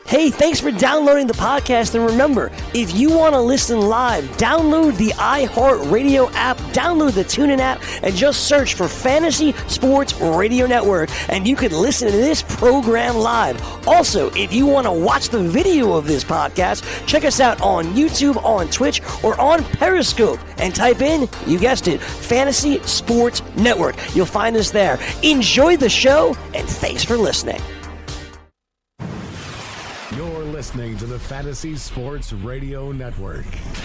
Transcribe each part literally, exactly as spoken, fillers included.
Hey, thanks for downloading the podcast, and remember, if you want to listen live, download the iHeartRadio app, download the TuneIn app, and just search for Fantasy Sports Radio Network, and you can listen to this program live. Also, if you want to watch the video of this podcast, check us out on YouTube, on Twitch, or on Periscope, and type in, you guessed it, Fantasy Sports Network. You'll find us there. Enjoy the show, and thanks for listening. You're listening to the Fantasy Sports Radio Network.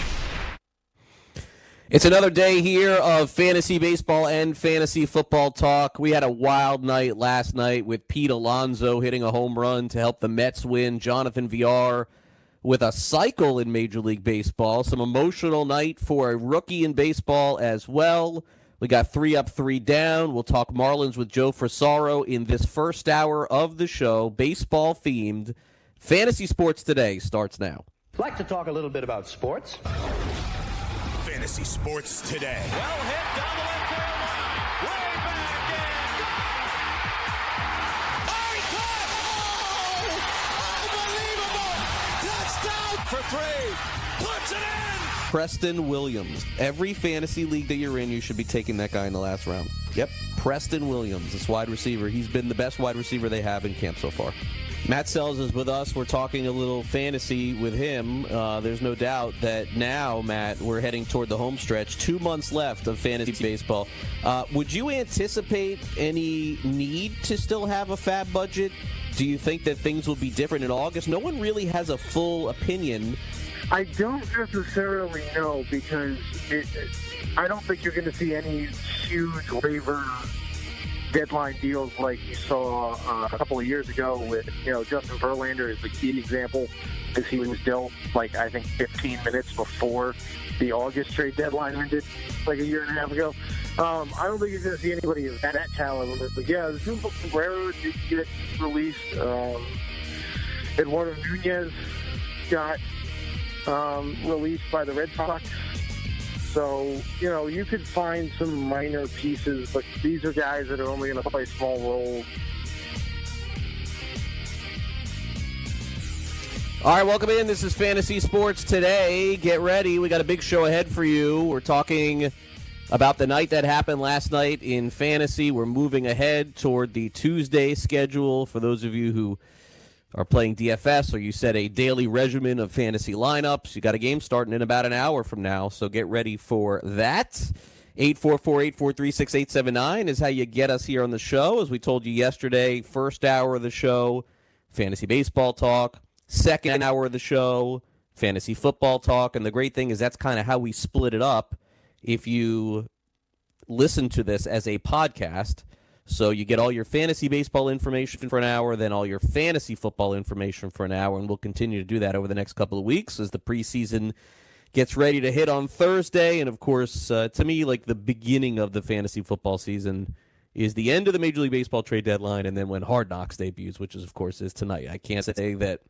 It's another day here of fantasy baseball and fantasy football talk. We had a wild night last night with Pete Alonso hitting a home run to help the Mets win. Jonathan Villar with a cycle in Major League Baseball. Some emotional night for a rookie in baseball as well. We got three up, three down. We'll talk Marlins with Joe Frisaro in this first hour of the show, baseball-themed. Fantasy Sports Today starts now. I'd like to talk a little bit about sports. Fantasy Sports Today. Well hit down the left field line. Way back in. Oh, he caught! Oh! Unbelievable! Touchdown for three. Puts it in. Preston Williams. Every fantasy league that you're in, you should be taking that guy in the last round. Yep, Preston Williams, this wide receiver. He's been the best wide receiver they have in camp so far. Matt Sells is with us. We're talking a little fantasy with him. Uh, there's no doubt that now, Matt, we're heading toward the home stretch. Two months left of fantasy baseball. Uh, would you anticipate any need to still have a fab budget? Do you think that things will be different in August? No one really has a full opinion. I don't necessarily know because it, it, I don't think you're going to see any huge waiver deadline deals like you saw uh, a couple of years ago with, you know, Justin Verlander is the key example because he was dealt, like, I think fifteen minutes before the August trade deadline ended, like a year and a half ago. Um, I don't think you're going to see anybody of that, that talented. But, yeah, the Super Sombrero did get released. Um, Eduardo Nunez got um, released by the Red Sox. So, you know, you could find some minor pieces, but these are guys that are only going to play small roles. All right, welcome in. This is Fantasy Sports Today. Get ready. We got a big show ahead for you. We're talking about the night that happened last night in fantasy. We're moving ahead toward the Tuesday schedule for those of you who are playing D F S, or you set a daily regimen of fantasy lineups. You got a game starting in about an hour from now, so get ready for that. eight four four, eight four three, six eight seven nine is how you get us here on the show. As we told you yesterday, first hour of the show, fantasy baseball talk. Second hour of the show, fantasy football talk. And the great thing is that's kind of how we split it up if you listen to this as a podcast. So you get all your fantasy baseball information for an hour, then all your fantasy football information for an hour, and we'll continue to do that over the next couple of weeks as the preseason gets ready to hit on Thursday. And, of course, uh, to me, like the beginning of the fantasy football season is the end of the Major League Baseball trade deadline, and then when Hard Knocks debuts, which, is, of course, is tonight. I can't say that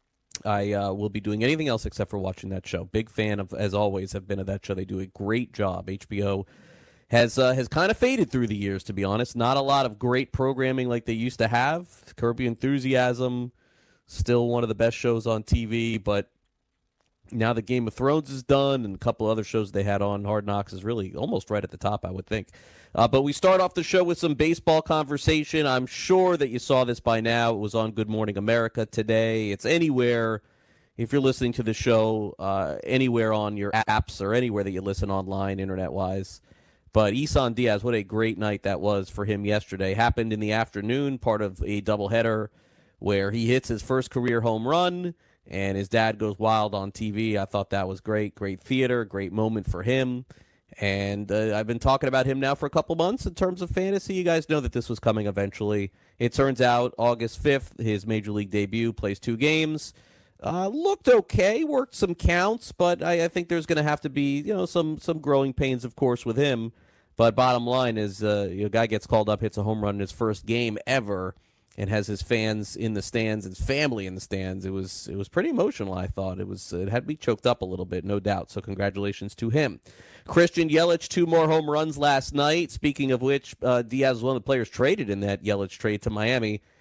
I uh, will be doing anything else except for watching that show. Big fan, of, as always, have been of that show. They do a great job. H B O has uh, has kind of faded through the years, to be honest. Not a lot of great programming like they used to have. Curb Your Enthusiasm, still one of the best shows on T V, but now that Game of Thrones is done and a couple other shows they had on, Hard Knocks is really almost right at the top, I would think. Uh, but we start off the show with some baseball conversation. I'm sure that you saw this by now. It was on Good Morning America today. It's anywhere, if you're listening to the show, uh, anywhere on your apps or anywhere that you listen online, internet-wise. But Isan Diaz, what a great night that was for him yesterday. Happened in the afternoon, part of a doubleheader where he hits his first career home run, and his dad goes wild on T V. I thought that was great. Great theater, great moment for him. And uh, I've been talking about him now for a couple months in terms of fantasy. You guys know that this was coming eventually. It turns out August fifth, his Major League debut, plays two games. Uh, looked okay, worked some counts, but I, I think there's going to have to be, you know, some some growing pains, of course, with him. But bottom line is, uh, a guy gets called up, hits a home run in his first game ever, and has his fans in the stands, his family in the stands. It was it was pretty emotional. I thought it was it had me choked up a little bit, no doubt. So congratulations to him. Christian Yelich, two more home runs last night. Speaking of which, uh, Diaz was one of the players traded in that Yelich trade to Miami.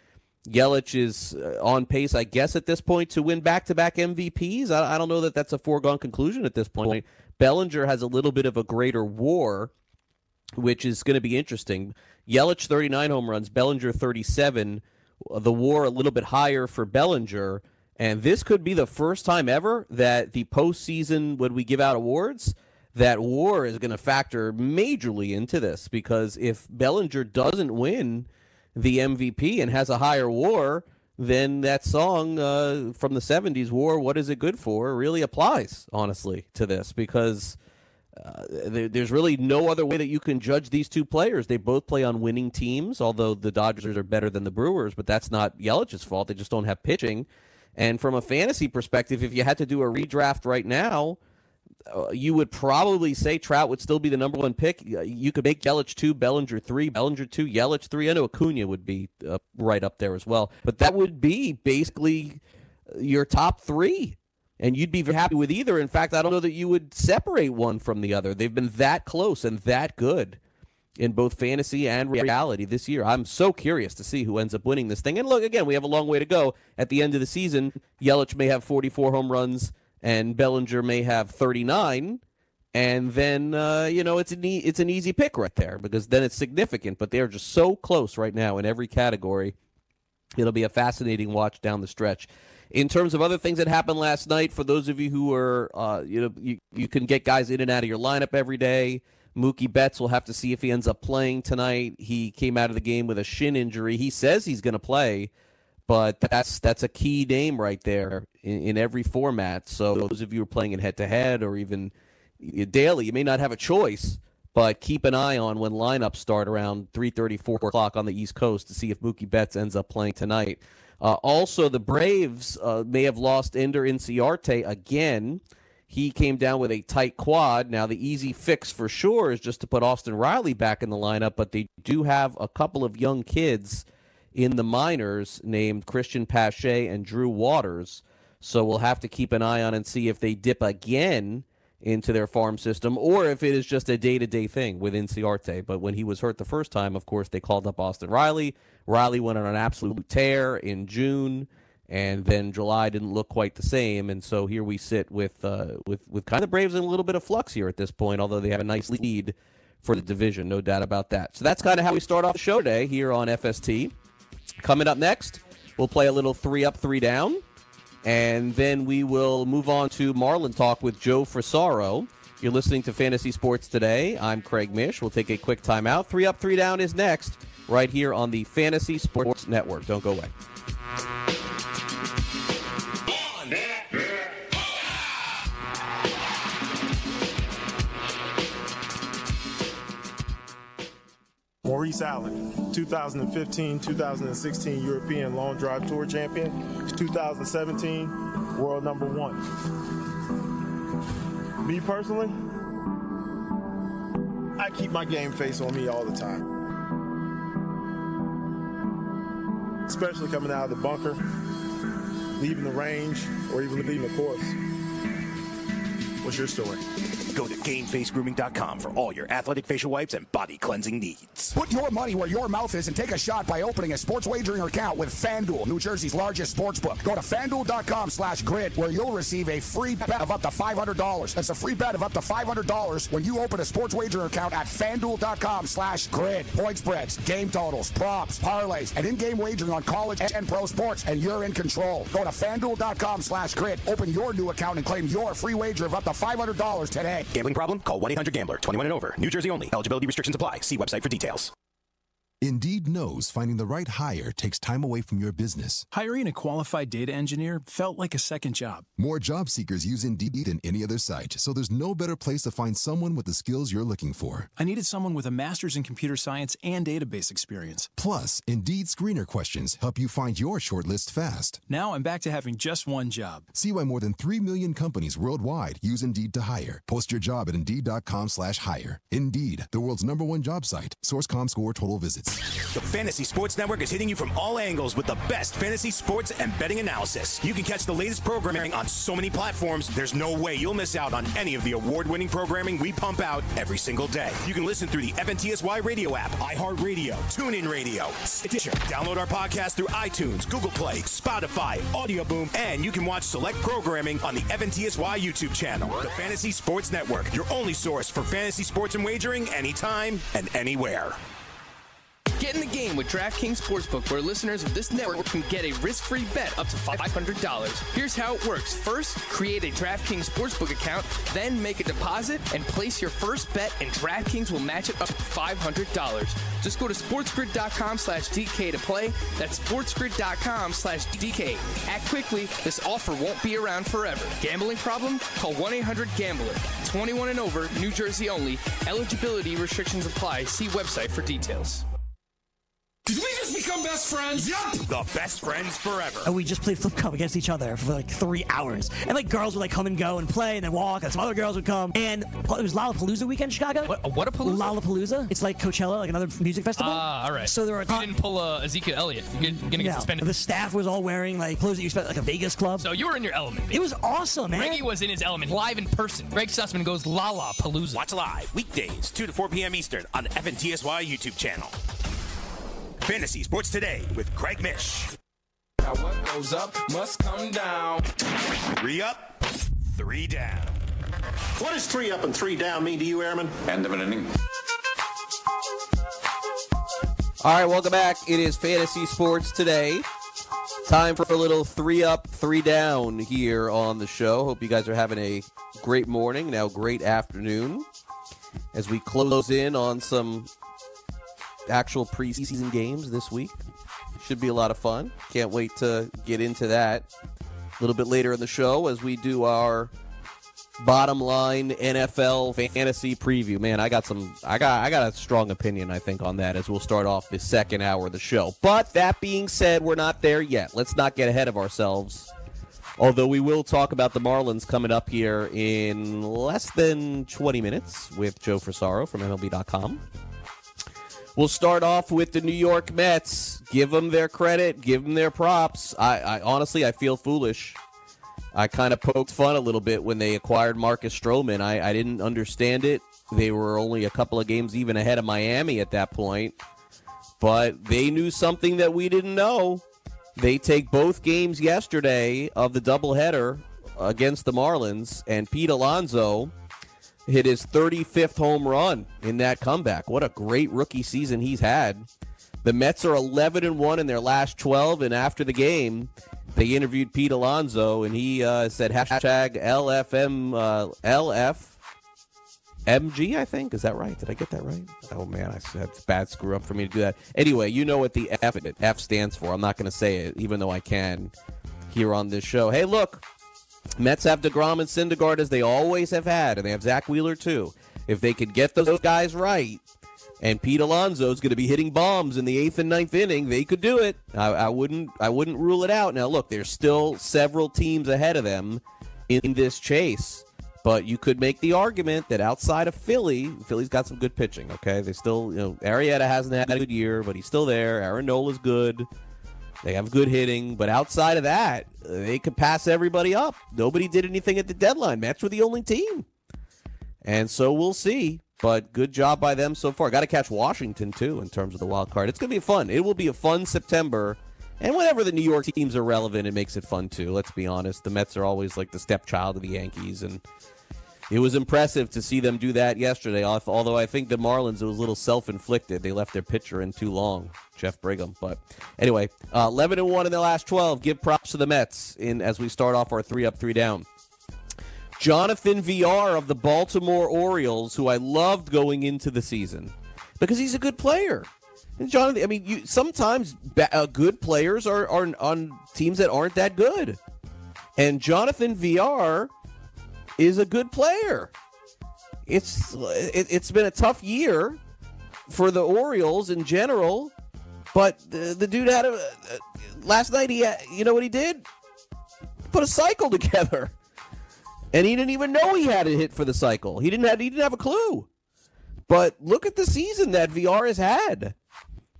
Yelich is on pace, I guess, at this point to win back-to-back M V Ps. I, I don't know that that's a foregone conclusion at this point. Bellinger has a little bit of a greater WAR, which is going to be interesting. Yelich, thirty-nine home runs, Bellinger, thirty-seven. The WAR a little bit higher for Bellinger. And this could be the first time ever that the postseason, when we give out awards, that WAR is going to factor majorly into this. Because if Bellinger doesn't win the M V P and has a higher WAR, then that song uh, from the seventies, WAR, What Is It Good For, really applies, honestly, to this. Because uh, there, there's really no other way that you can judge these two players. They both play on winning teams, although the Dodgers are better than the Brewers, but that's not Yelich's fault. They just don't have pitching. And from a fantasy perspective, if you had to do a redraft right now, uh, you would probably say Trout would still be the number one pick. You could make Yelich two, Bellinger three, Bellinger two, Yelich three. I know Acuna would be uh, right up there as well. But that would be basically your top three. And you'd be very happy with either. In fact, I don't know that you would separate one from the other. They've been that close and that good in both fantasy and reality this year. I'm so curious to see who ends up winning this thing. And look, again, we have a long way to go. At the end of the season, Yelich may have forty-four home runs and Bellinger may have thirty-nine. And then, uh, you know, it's an, e- it's an easy pick right there because then it's significant. But they're just so close right now in every category. It'll be a fascinating watch down the stretch. In terms of other things that happened last night, for those of you who are, uh, you know, you, you can get guys in and out of your lineup every day. Mookie Betts will have to see if he ends up playing tonight. He came out of the game with a shin injury. He says he's going to play, but that's that's a key name right there in, in every format. So those of you who are playing it head-to-head or even daily, you may not have a choice, but keep an eye on when lineups start around three thirty, four o'clock on the East Coast to see if Mookie Betts ends up playing tonight. Uh, also, the Braves uh, may have lost Ender Inciarte again. He came down with a tight quad. Now, the easy fix for sure is just to put Austin Riley back in the lineup, but they do have a couple of young kids in the minors named Christian Pache and Drew Waters. So we'll have to keep an eye on and see if they dip again into their farm system or if it is just a day-to-day thing with Inciarte. But when he was hurt the first time, of course, they called up Austin Riley. Riley went on an absolute tear in June, and then July didn't look quite the same. And so here we sit with uh, with with kind of Braves in a little bit of flux here at this point, although they have a nice lead for the division, no doubt about that. So that's kind of how we start off the show today here on F S T. Coming up next, we'll play a little three up, three down, and then we will move on to Marlin Talk with Joe Frisaro. You're listening to Fantasy Sports Today. I'm Craig Mish. We'll take a quick timeout. Three up, three down is next, right here on the Fantasy Sports Network. Don't go away. Maurice Allen, two thousand fifteen two thousand sixteen European Long Drive Tour champion, two thousand seventeen world number one. Me personally, I keep my game face on me all the time. Especially coming out of the bunker, leaving the range, or even leaving the course. What's your story? Go to game face grooming dot com for all your athletic facial wipes and body cleansing needs. Put your money where your mouth is and take a shot by opening a sports wagering account with FanDuel, New Jersey's largest sports book. Go to FanDuel dot com slash grid where you'll receive a free bet of up to five hundred dollars. That's a free bet of up to five hundred dollars when you open a sports wagering account at FanDuel dot com slash grid. Point spreads, game totals, props, parlays, and in-game wagering on college and pro sports, and you're in control. Go to FanDuel dot com slash grid. Open your new account and claim your free wager of up to five hundred dollars today. Gambling problem? Call one eight hundred gambler. twenty-one and over. New Jersey only. Eligibility restrictions apply. See website for details. Indeed knows finding the right hire takes time away from your business. Hiring a qualified data engineer felt like a second job. More job seekers use Indeed than any other site, so there's no better place to find someone with the skills you're looking for. I needed someone with a master's in computer science and database experience. Plus, Indeed screener questions help you find your shortlist fast. Now I'm back to having just one job. See why more than three million companies worldwide use Indeed to hire. Post your job at Indeed dot com slash hire. Indeed, the world's number one job site. Source dot com score total visits. The Fantasy Sports Network is hitting you from all angles with the best fantasy sports and betting analysis. You can catch the latest programming on so many platforms, there's no way you'll miss out on any of the award-winning programming we pump out every single day. You can listen through the F N T S Y radio app, iHeartRadio, TuneIn Radio, Stitcher. Download our podcast through iTunes, Google Play, Spotify, Audio Boom, and you can watch select programming on the F N T S Y YouTube channel. The Fantasy Sports Network, your only source for fantasy sports and wagering anytime and anywhere. Get in the game with DraftKings Sportsbook, where listeners of this network can get a risk-free bet up to five hundred dollars. Here's how it works. First, create a DraftKings Sportsbook account, then make a deposit and place your first bet, and DraftKings will match it up to five hundred dollars. Just go to sportsgrid.com slash DK to play. That's sportsgrid.com slash DK. Act quickly. This offer won't be around forever. Gambling problem? Call one eight hundred gambler. twenty-one and over, New Jersey only. Eligibility restrictions apply. See website for details. Did we just become best friends? Yup! The best friends forever. And we just played flip cup against each other for like three hours. And like girls would like come and go and play and then walk, and some other girls would come. And it was Lollapalooza weekend in Chicago. What? What a palooza? Lollapalooza. It's like Coachella, like another music festival. Ah, all right. So there were. You didn't pull a Ezekiel Elliott. You're gonna get No, suspended. the staff was all wearing like clothes that you expect, like a Vegas club. So you were in your element. It was awesome, man. Greggy was in his element, live in person. Greg Sussman goes Lollapalooza. Watch live weekdays, two to four p.m. Eastern on the F N T S Y YouTube channel. Fantasy Sports Today with Craig Mish. Now what goes up must come down. Three up, three down. What does three up and three down mean to you, Airman? End of an inning. All right, welcome back. It is Fantasy Sports Today. Time for a little three up, three down here on the show. Hope you guys are having a great morning, now great afternoon, as we close in on some actual preseason games this week. Should be a lot of fun. Can't wait to get into that a little bit later in the show as we do our bottom line N F L fantasy preview. Man, I got some I got I got a strong opinion, I think, on that as we'll start off the second hour of the show. But that being said, we're not there yet. Let's not get ahead of ourselves. Although we will talk about the Marlins coming up here in less than twenty minutes with Joe Frisaro from M L B dot com. We'll start off with the New York Mets. Give them their credit. Give them their props. I, I honestly, I feel foolish. I kind of poked fun a little bit when they acquired Marcus Stroman. I, I didn't understand it. They were only a couple of games even ahead of Miami at that point. But they knew something that we didn't know. They take both games yesterday of the doubleheader against the Marlins, and Pete Alonso hit his thirty-fifth home run in that comeback. What a great rookie season he's had. The Mets are eleven and one in their last twelve, and after the game, they interviewed Pete Alonso, and he uh, said hashtag L F M, uh, L F M G, I think. Is that right? Did I get that right? Oh, man, I said it's a bad screw up for me to do that. Anyway, you know what the F, F stands for. I'm not going to say it, even though I can here on this show. Hey, look. Mets have DeGrom and Syndergaard as they always have had, and they have Zach Wheeler too. If they could get those guys right, and Pete Alonso is going to be hitting bombs in the eighth and ninth inning, they could do it. I, I wouldn't I wouldn't rule it out. Now, look, there's still several teams ahead of them in this chase, but you could make the argument that outside of Philly, Philly's got some good pitching, okay? They still, you know, Arrieta hasn't had a good year, but he's still there. Aaron Nola's good. They have good hitting, but outside of that, they could pass everybody up. Nobody did anything at the deadline. Mets were the only team. And so we'll see, but good job by them so far. Got to catch Washington, too, in terms of the wild card. It's going to be fun. It will be a fun September, and whenever the New York teams are relevant, it makes it fun, too. Let's be honest. The Mets are always like the stepchild of the Yankees, and it was impressive to see them do that yesterday, although I think the Marlins, it was a little self-inflicted. They left their pitcher in too long, Jeff Brigham. But anyway, uh, eleven and one in the last twelve. Give props to the Mets in as we start off our three up, three down. Jonathan Villar of the Baltimore Orioles, who I loved going into the season because he's a good player. And Jonathan, I mean, you, sometimes ba- uh, good players are, are on teams that aren't that good. And Jonathan Villar is a good player. It's it, it's been a tough year for the Orioles in general, but the, the dude had a uh, last night. He had, you know what he did? Put a cycle together, and he didn't even know he had a hit for the cycle. He didn't have he didn't have a clue. But look at the season that V R has had.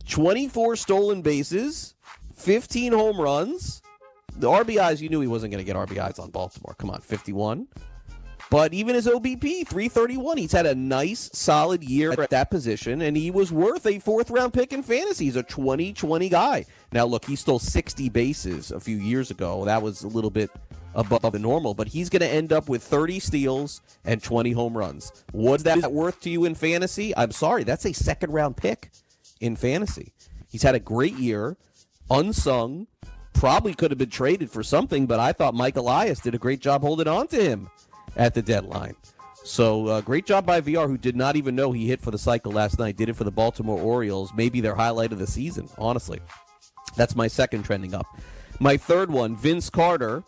twenty-four stolen bases, fifteen home runs. The R B Is, you knew he wasn't going to get R B Is on Baltimore. Come on, fifty-one. But even his O B P, three thirty-one. He's had a nice, solid year at that position, and he was worth a fourth-round pick in fantasy. He's a twenty twenty guy. Now, look, he stole sixty bases a few years ago. That was a little bit above the normal, but he's going to end up with thirty steals and twenty home runs. What's that worth to you in fantasy? I'm sorry, that's a second-round pick in fantasy. He's had a great year, unsung, probably could have been traded for something, but I thought Mike Elias did a great job holding on to him at the deadline. So uh, great job by V R, who did not even know he hit for the cycle last night. Did it for the Baltimore Orioles. Maybe their highlight of the season, honestly. That's my second trending up. My third one, Vince Carter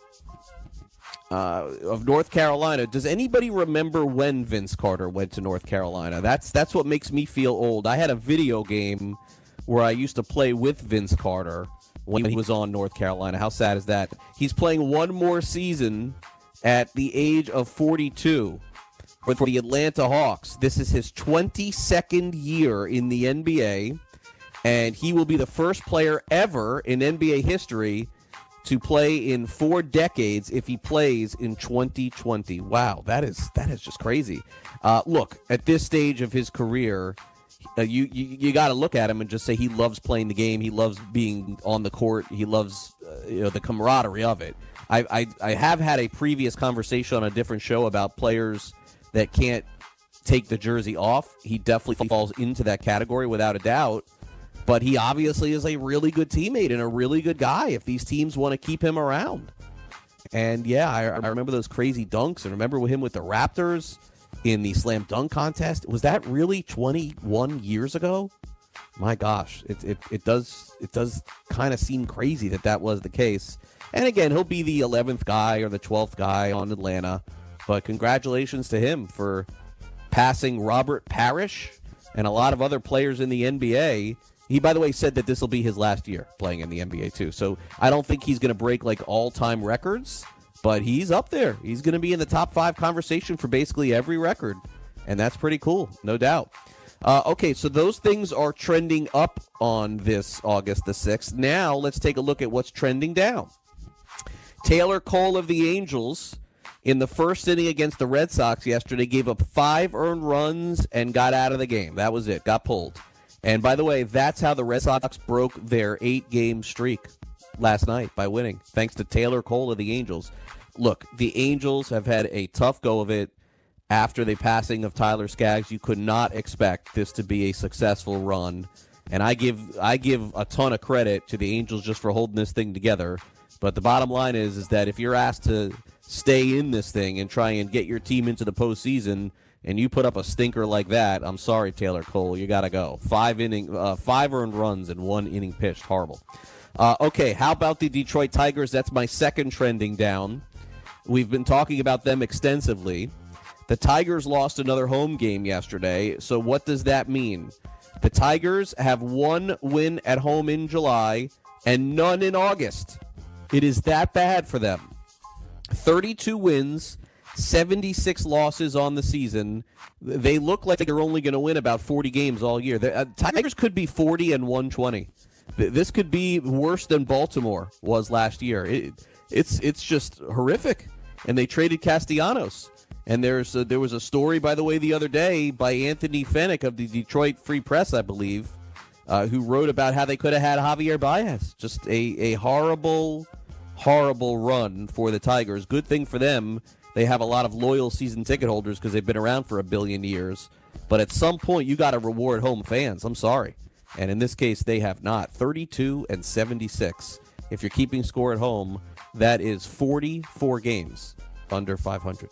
uh, of North Carolina. Does anybody remember when Vince Carter went to North Carolina? That's that's what makes me feel old. I had a video game where I used to play with Vince Carter when he was on North Carolina. How sad is that? He's playing one more season at the age of forty-two for the Atlanta Hawks. This is his twenty-second year in the N B A, and he will be the first player ever in N B A history to play in four decades if he plays in twenty twenty. Wow, that is that is just crazy. Uh, look, at this stage of his career, uh, you you, you got to look at him and just say he loves playing the game. He loves being on the court. He loves uh, you know, the camaraderie of it. I, I I have had a previous conversation on a different show about players that can't take the jersey off. He definitely falls into that category without a doubt. But he obviously is a really good teammate and a really good guy if these teams want to keep him around. And, yeah, I, I remember those crazy dunks. And remember him with the Raptors in the slam dunk contest. Was that really twenty-one years ago? My gosh, it, it, it does, it does kind of seem crazy that that was the case. And again, he'll be the eleventh guy or the twelfth guy on Atlanta. But congratulations to him for passing Robert Parrish and a lot of other players in the N B A. He, by the way, said that this will be his last year playing in the N B A, too. So I don't think he's going to break, like, all-time records, but he's up there. He's going to be in the top five conversation for basically every record, and that's pretty cool, no doubt. Uh, okay, so those things are trending up on this August the sixth. Now let's take a look at what's trending down. Taylor Cole of the Angels, in the first inning against the Red Sox yesterday, gave up five earned runs and got out of the game. That was it, got pulled. And by the way, that's how the Red Sox broke their eight-game streak last night by winning, thanks to Taylor Cole of the Angels. Look, the Angels have had a tough go of it after the passing of Tyler Skaggs. You could not expect this to be a successful run. And I give I give a ton of credit to the Angels just for holding this thing together. But the bottom line is, is that if you're asked to stay in this thing and try and get your team into the postseason, and you put up a stinker like that, I'm sorry, Taylor Cole, you got to go. Five inning, uh, five earned runs and one inning pitched. Horrible. Uh, okay, how about the Detroit Tigers? That's my second trending down. We've been talking about them extensively. The Tigers lost another home game yesterday, so what does that mean? The Tigers have one win at home in July and none in August. It is that bad for them. thirty-two wins, seventy-six losses on the season. They look like they're only going to win about forty games all year. The uh, Tigers could be forty and one twenty. This could be worse than Baltimore was last year. It, it's it's just horrific. And they traded Castellanos. And there's a, there was a story, by the way, the other day by Anthony Fennick of the Detroit Free Press, I believe, uh, who wrote about how they could have had Javier Baez. Just a, a horrible, horrible run for the Tigers. Good thing for them. They have a lot of loyal season ticket holders because they've been around for a billion years. But at some point, you got to reward home fans. I'm sorry. And in this case, they have not. thirty-two and seventy-six. If you're keeping score at home, that is forty-four games under five hundred.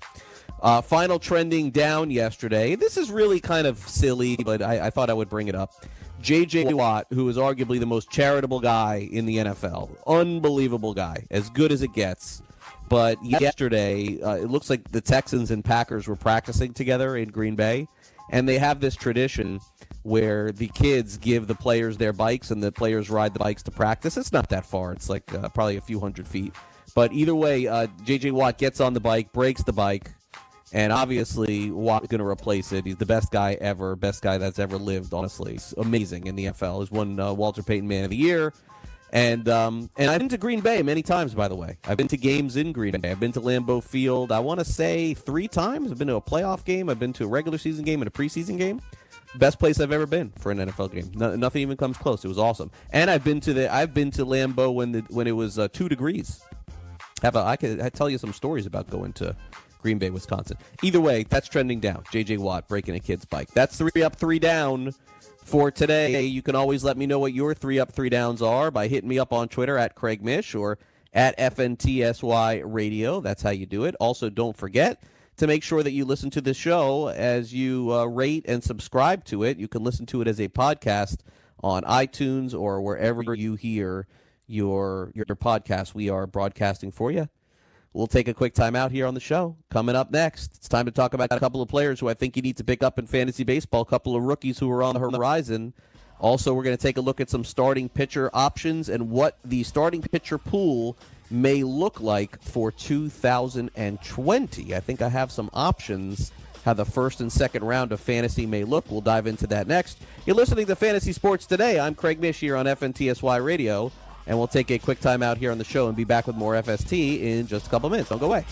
Uh, final trending down yesterday. This is really kind of silly, but I, I thought I would bring it up. J J. Watt, who is arguably the most charitable guy in the N F L. Unbelievable guy. As good as it gets. But yesterday, uh, it looks like the Texans and Packers were practicing together in Green Bay. And they have this tradition where the kids give the players their bikes and the players ride the bikes to practice. It's not that far. It's like uh, probably a few hundred feet. But either way, uh, J J. Watt gets on the bike, breaks the bike, And obviously, Watt's going to replace it. He's the best guy ever, best guy that's ever lived, honestly. He's amazing in the N F L. He's won uh, Walter Payton Man of the Year. And um, and I've been to Green Bay many times, by the way. I've been to games in Green Bay. I've been to Lambeau Field, I want to say, three times. I've been to a playoff game. I've been to a regular season game and a preseason game. Best place I've ever been for an N F L game. No, nothing even comes close. It was awesome. And I've been to the I've been to Lambeau when the when it was uh, two degrees. Have a, I could I tell you some stories about going to Green Bay, Wisconsin. Either way, that's trending down. J J Watt breaking a kid's bike. That's three up, three down for today. You can always let me know what your three up, three downs are by hitting me up on Twitter at Craig Mish or at F N T S Y Radio. That's how you do it. Also, don't forget to make sure that you listen to the show as you uh, rate and subscribe to it. You can listen to it as a podcast on iTunes or wherever you hear your your podcast. We are broadcasting for you. We'll take a quick time out here on the show. Coming up next, it's time to talk about a couple of players who I think you need to pick up in fantasy baseball, a couple of rookies who are on the horizon. Also, we're going to take a look at some starting pitcher options and what the starting pitcher pool may look like for two thousand twenty. I think I have some options how the first and second round of fantasy may look. We'll dive into that next. You're listening to Fantasy Sports Today. I'm Craig Mish here on F N T S Y Radio, and we'll take a quick time out here on the show and be back with more F S T in just a couple minutes. Don't go away.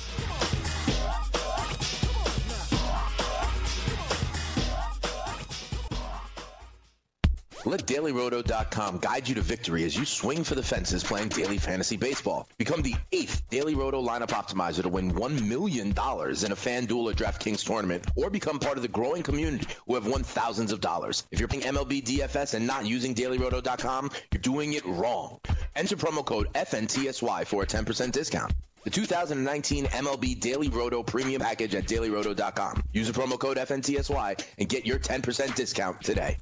Let Daily Roto dot com guide you to victory as you swing for the fences playing daily fantasy baseball. Become the eighth Daily Roto lineup optimizer to win one million dollars in a FanDuel or DraftKings tournament, or become part of the growing community who have won thousands of dollars. If you're playing M L B D F S and not using Daily Roto dot com, you're doing it wrong. Enter promo code F N T S Y for a ten percent discount. The two thousand nineteen M L B Daily Roto Premium Package at Daily Roto dot com. Use the promo code F N T S Y and get your ten percent discount today.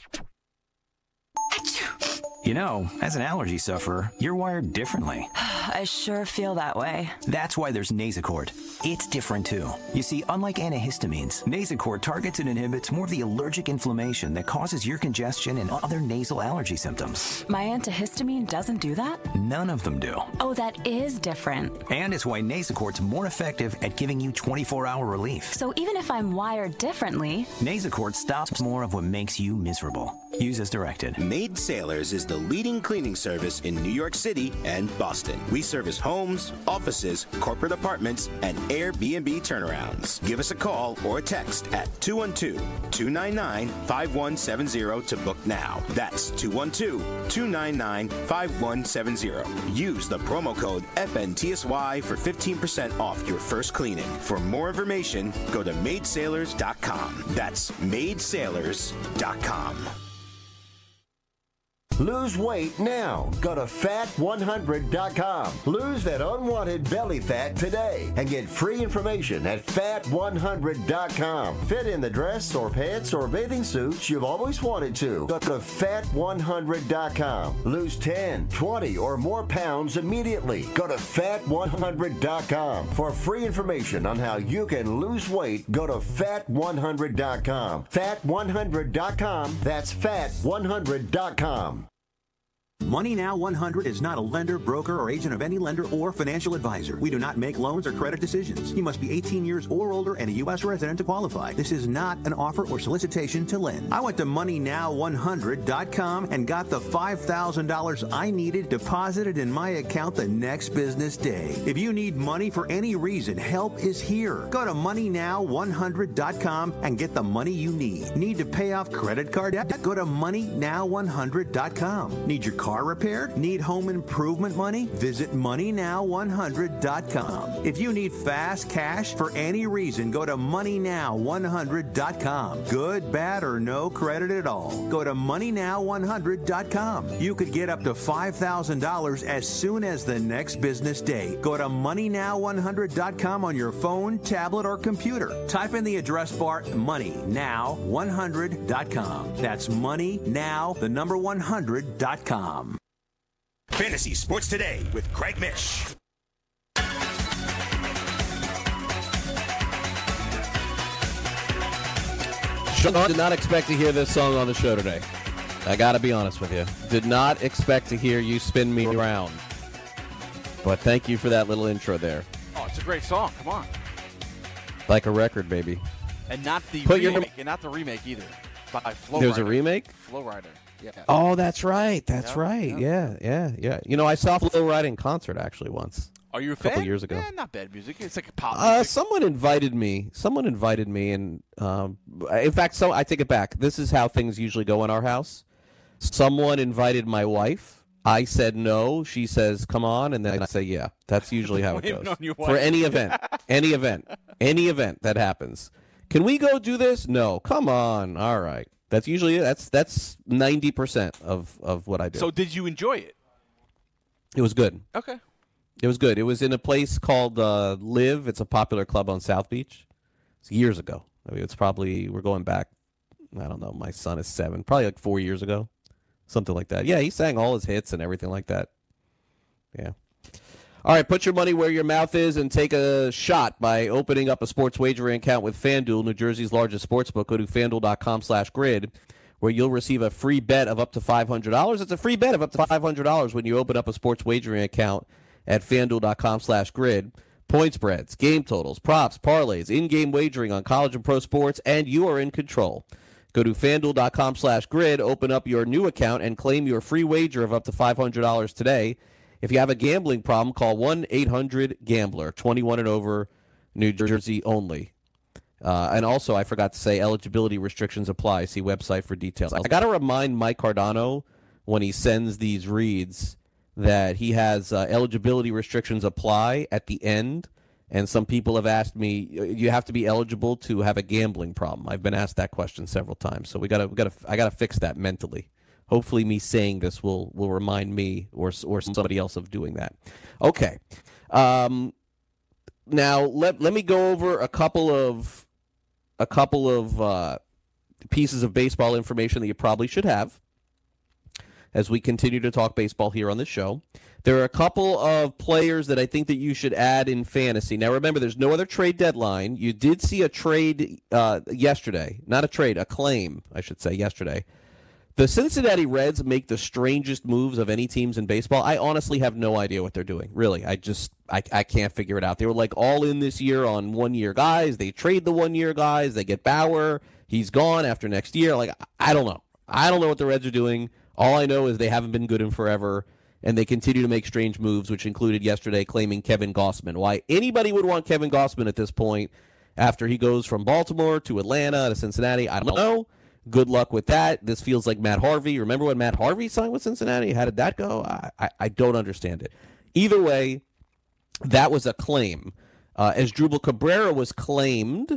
You know, as an allergy sufferer, you're wired differently. I sure feel that way. That's why there's Nasacort. It's different, too. You see, unlike antihistamines, Nasacort targets and inhibits more of the allergic inflammation that causes ear congestion and other nasal allergy symptoms. My antihistamine doesn't do that? None of them do. Oh, that is different. And it's why Nasacort's more effective at giving you twenty-four hour relief. So even if I'm wired differently, Nasacort stops more of what makes you miserable. Use as directed. Maid Sailors is the leading cleaning service in New York City and Boston. We service homes, offices, corporate apartments, and Airbnb turnarounds. Give us a call or a text at two one two, two nine nine, five one seven zero to book now. That's two one two, two nine nine, five one seven zero. Use the promo code F N T S Y for fifteen percent off your first cleaning. For more information, go to maid sailors dot com. That's maid sailors dot com. Lose weight now. Go to fat one hundred dot com. Lose that unwanted belly fat today and get free information at fat one hundred dot com. Fit in the dress or pants or bathing suits you've always wanted to. Go to fat one hundred dot com. Lose ten, twenty, or more pounds immediately. Go to fat one hundred dot com. For free information on how you can lose weight, go to fat one hundred dot com. fat one hundred dot com. That's fat one hundred dot com. Money Now one hundred is not a lender, broker, or agent of any lender or financial advisor. We do not make loans or credit decisions. You must be eighteen years or older and a U S resident to qualify. This is not an offer or solicitation to lend. I went to money now one hundred dot com and got the five thousand dollars I needed deposited in my account the next business day. If you need money for any reason, help is here. Go to money now one hundred dot com and get the money you need. Need to pay off credit card debt? Go to money now one hundred dot com. Need your car repaired? Need home improvement money? Visit money now one hundred dot com. If you need fast cash for any reason, go to money now one hundred dot com. Good, bad, or no credit at all. Go to money now one hundred dot com. You could get up to five thousand dollars as soon as the next business day. Go to money now one hundred dot com on your phone, tablet, or computer. Type in the address bar money now one hundred dot com. That's money now, the number one hundred dot com. Fantasy Sports Today with Craig Mish. Sean did not expect to hear this song on the show today. I got to be honest with you. Did not expect to hear You Spin Me Around. But thank you for that little intro there. Oh, it's a great song. Come on. Like a record, baby. And not the Put your- remake, and not the remake either. By Flow There's a Rider. remake? Flow Rider. Yeah. Oh, that's right. That's Yeah, right. yeah. Yeah, yeah, yeah. You know, I saw Flo Rida in concert actually once. Are you a, a couple fan? years ago? Eh, not bad music. It's like a pop Uh, music. someone invited me. Someone invited me, and um, in fact, so I take it back. This is how things usually go in our house. Someone invited my wife. I said no. She says, "Come on," and then I say, "Yeah." That's usually how it Blame it goes on your for wife. any event, any event, any event that happens. Can we go do this? No. Come on. All right. That's usually that's that's ninety percent of of what I do. So did you enjoy it? It was good. Okay. It was good. It was in a place called uh, Live. It's a popular club on South Beach. It's years ago. I mean, it's probably, we're going back, I don't know, my son is seven, probably like four years ago, something like that. Yeah, he sang all his hits and everything like that. Yeah. All right, put your money where your mouth is and take a shot by opening up a sports wagering account with FanDuel, New Jersey's largest sportsbook. Go to FanDuel.com slash grid, where you'll receive a free bet of up to five hundred dollars. It's a free bet of up to five hundred dollars when you open up a sports wagering account at FanDuel.com slash grid. Point spreads, game totals, props, parlays, in-game wagering on college and pro sports, and you are in control. Go to FanDuel.com slash grid, open up your new account, and claim your free wager of up to five hundred dollars today. If you have a gambling problem, call one eight hundred gambler, twenty-one and over, New Jersey only. Uh, and also, I forgot to say, eligibility restrictions apply. See website for details. I got to remind Mike Cardano when he sends these reads that he has uh, eligibility restrictions apply at the end. And some people have asked me, you have to be eligible to have a gambling problem. I've been asked that question several times. So we got to, we got to, I got to fix that mentally. Hopefully me saying this will, will remind me or, or somebody else of doing that. Okay. Um, now let, let me go over a couple of, a couple of uh, pieces of baseball information that you probably should have as we continue to talk baseball here on this show. There are a couple of players that I think that you should add in fantasy. Now, remember, there's no other trade deadline. You did see a trade uh, yesterday. Not a trade, a claim, I should say, yesterday. The Cincinnati Reds make the strangest moves of any teams in baseball. I honestly have no idea what they're doing. Really, I just I, I can't figure it out. They were like all in this year on one-year guys. They trade the one-year guys. They get Bauer. He's gone after next year. Like, I don't know. I don't know what the Reds are doing. All I know is they haven't been good in forever, and they continue to make strange moves, which included yesterday claiming Kevin Gausman. Why anybody would want Kevin Gausman at this point after he goes from Baltimore to Atlanta to Cincinnati, I don't know. Good luck with that. This feels like Matt Harvey. Remember when Matt Harvey signed with Cincinnati? How did that go? I, I, I don't understand it. Either way, that was a claim. Uh, as Asdrubal Cabrera was claimed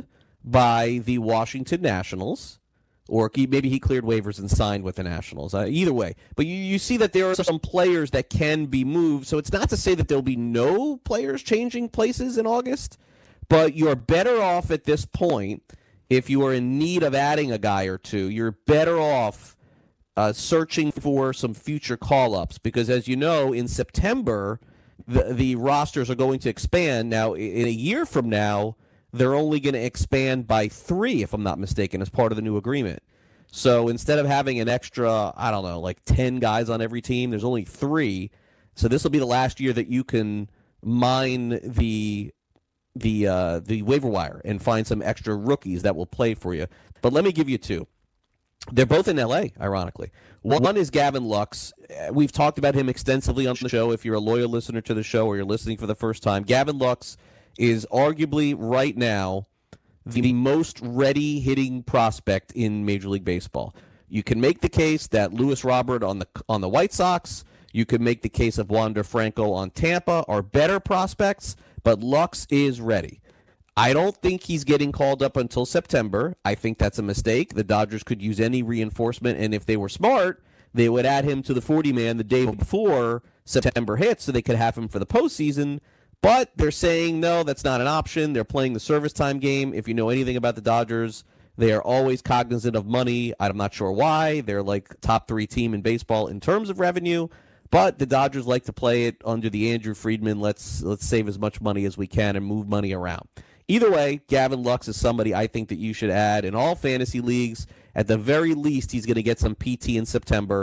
by the Washington Nationals, or he, maybe he cleared waivers and signed with the Nationals. Uh, either way. But you, you see that there are some players that can be moved, so it's not to say that there'll be no players changing places in August, but you're better off at this point. If you are in need of adding a guy or two, you're better off uh, searching for some future call-ups because, as you know, in September, the, the rosters are going to expand. Now, in a year from now, they're only going to expand by three, if I'm not mistaken, as part of the new agreement. So instead of having an extra, I don't know, like ten guys on every team, there's only three. So this will be the last year that you can mine the the uh, the waiver wire and find some extra rookies that will play for you. But let me give you two. They're both in L A, ironically. One is Gavin Lux. We've talked about him extensively on the show. If you're a loyal listener to the show or you're listening for the first time, Gavin Lux is arguably right now the most ready hitting prospect in Major League Baseball. You can make the case that Luis Robert on the on the White Sox, you can make the case of Wander Franco on Tampa are better prospects, but Lux is ready. I don't think he's getting called up until September. I think that's a mistake. The Dodgers could use any reinforcement, and if they were smart, they would add him to the forty-man the day before September hits so they could have him for the postseason. But they're saying, no, that's not an option. They're playing the service time game. If you know anything about the Dodgers, they are always cognizant of money. I'm not sure why. They're like top three team in baseball in terms of revenue. But the Dodgers like to play it under the Andrew Friedman, let's let's save as much money as we can and move money around. Either way, Gavin Lux is somebody I think that you should add in all fantasy leagues. At the very least, he's going to get some P T in September.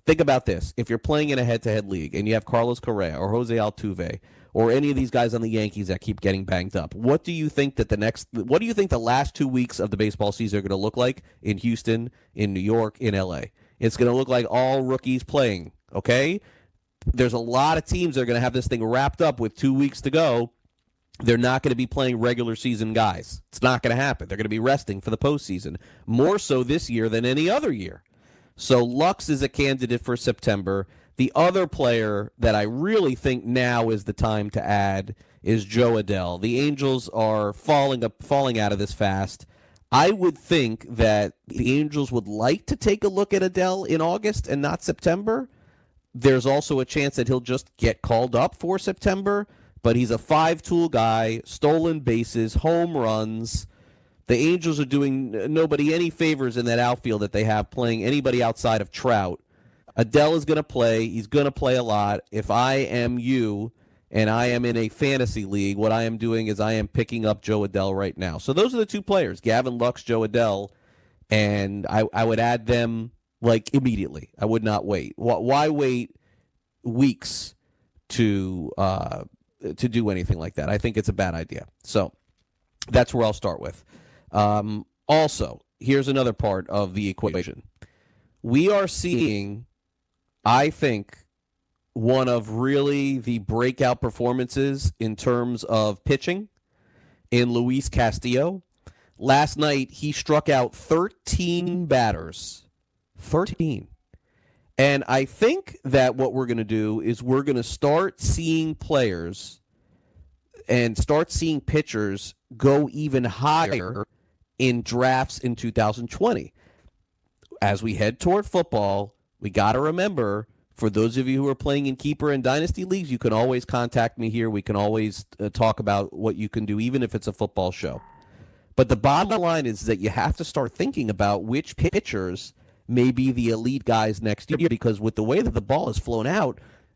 think about this. If you're playing in a head-to-head league and you have Carlos Correa or Jose Altuve or any of these guys on the Yankees that keep getting banged up, what do you think that the next what do you think the last two weeks of the baseball season are going to look like in Houston, in New York, in L A? It's going to look like all rookies playing, okay? There's a lot of teams that are going to have this thing wrapped up with two weeks to go. They're not going to be playing regular season guys. It's not going to happen. They're going to be resting for the postseason, more so this year than any other year. So Lux is a candidate for September. The other player that I really think now is the time to add is Joe Adell. The Angels are falling up, falling out of this fast. I would think that the Angels would like to take a look at Adell in August and not September. There's also a chance that he'll just get called up for September, but he's a five-tool guy, stolen bases, home runs. The Angels are doing nobody any favors in that outfield that they have playing anybody outside of Trout. Adell is going to play. He's going to play a lot. If I am you and I am in a fantasy league, what I am doing is I am picking up Joe Adell right now. So those are the two players, Gavin Lux, Joe Adell, and I, I would add them like immediately. I would not wait. Why wait weeks to uh, to do anything like that? I think it's a bad idea. So that's where I'll start with. Um, also, here's another part of the equation. We are seeing, I think, one of really the breakout performances in terms of pitching in Luis Castillo. Last night, he struck out thirteen batters. thirteen. And I think that what we're going to do is we're going to start seeing players and start seeing pitchers go even higher in drafts in two thousand twenty. As we head toward football, we got to remember, for those of you who are playing in keeper and dynasty leagues, you can always contact me here. We can always uh, talk about what you can do, even if it's a football show. But the bottom line is that you have to start thinking about which pitchers may be the elite guys next year, because with the way that the ball is flown out,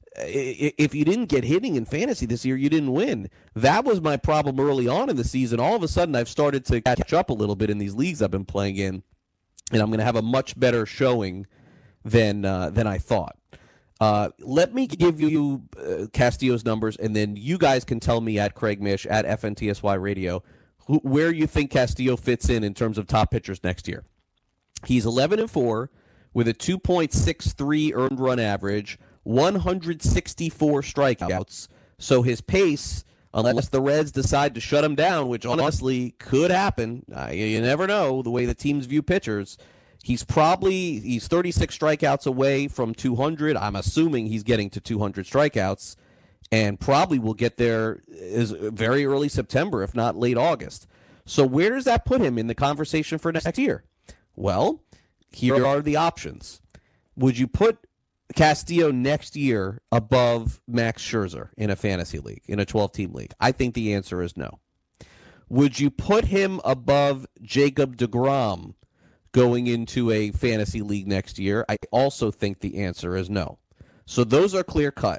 if you didn't get hitting in fantasy this year, you didn't win. That was my problem early on in the season. All of a sudden, I've started to catch up a little bit in these leagues I've been playing in, and I'm going to have a much better showing than uh, than I thought. Uh, let me give you uh, Castillo's numbers, and then you guys can tell me at Craig Mish, at F N T S Y Radio, who, where you think Castillo fits in in terms of top pitchers next year. He's eleven and four with a two point six three earned run average, one hundred sixty-four strikeouts. So his pace, unless the Reds decide to shut him down, which honestly could happen, uh, you, you never know the way the teams view pitchers, he's probably he's thirty-six strikeouts away from two hundred. I'm assuming he's getting to two hundred strikeouts, and probably will get there is very early September, if not late August. So where does that put him in the conversation for next year? Well, here are the options. Would you put Castillo next year above Max Scherzer in a fantasy league, in a twelve-team league? I think the answer is no. Would you put him above Jacob deGrom going into a fantasy league next year? I also think the answer is no. So those are clear-cut.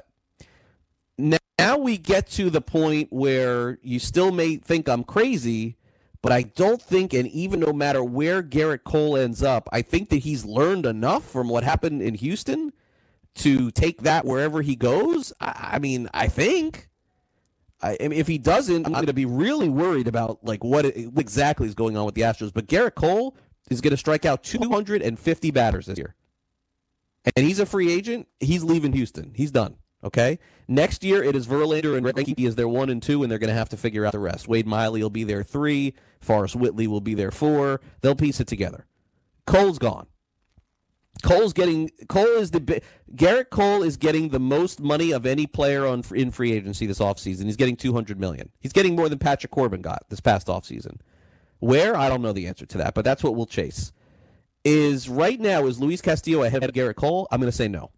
Now we get to the point where you still may think I'm crazy, but I don't think, and even no matter where Garrett Cole ends up, I think that he's learned enough from what happened in Houston to take that wherever he goes. I, I mean, I think. I, I mean, if he doesn't, I'm going to be really worried about like what, it, what exactly is going on with the Astros. But Garrett Cole is going to strike out two hundred fifty batters this year. And he's a free agent. He's leaving Houston. He's done. Okay? Next year, it is Verlander and Reinke as their one and two, and they're going to have to figure out the rest. Wade Miley will be their three. Forrest Whitley will be their four. They'll piece it together. Cole's gone. Cole's getting Cole is the Garrett Cole is getting the most money of any player on in free agency this offseason. He's getting two hundred million dollars. He's getting more than Patrick Corbin got this past offseason. Where? I don't know the answer to that, but that's what we'll chase. Is right now, is Luis Castillo ahead of Garrett Cole? I'm going to say no.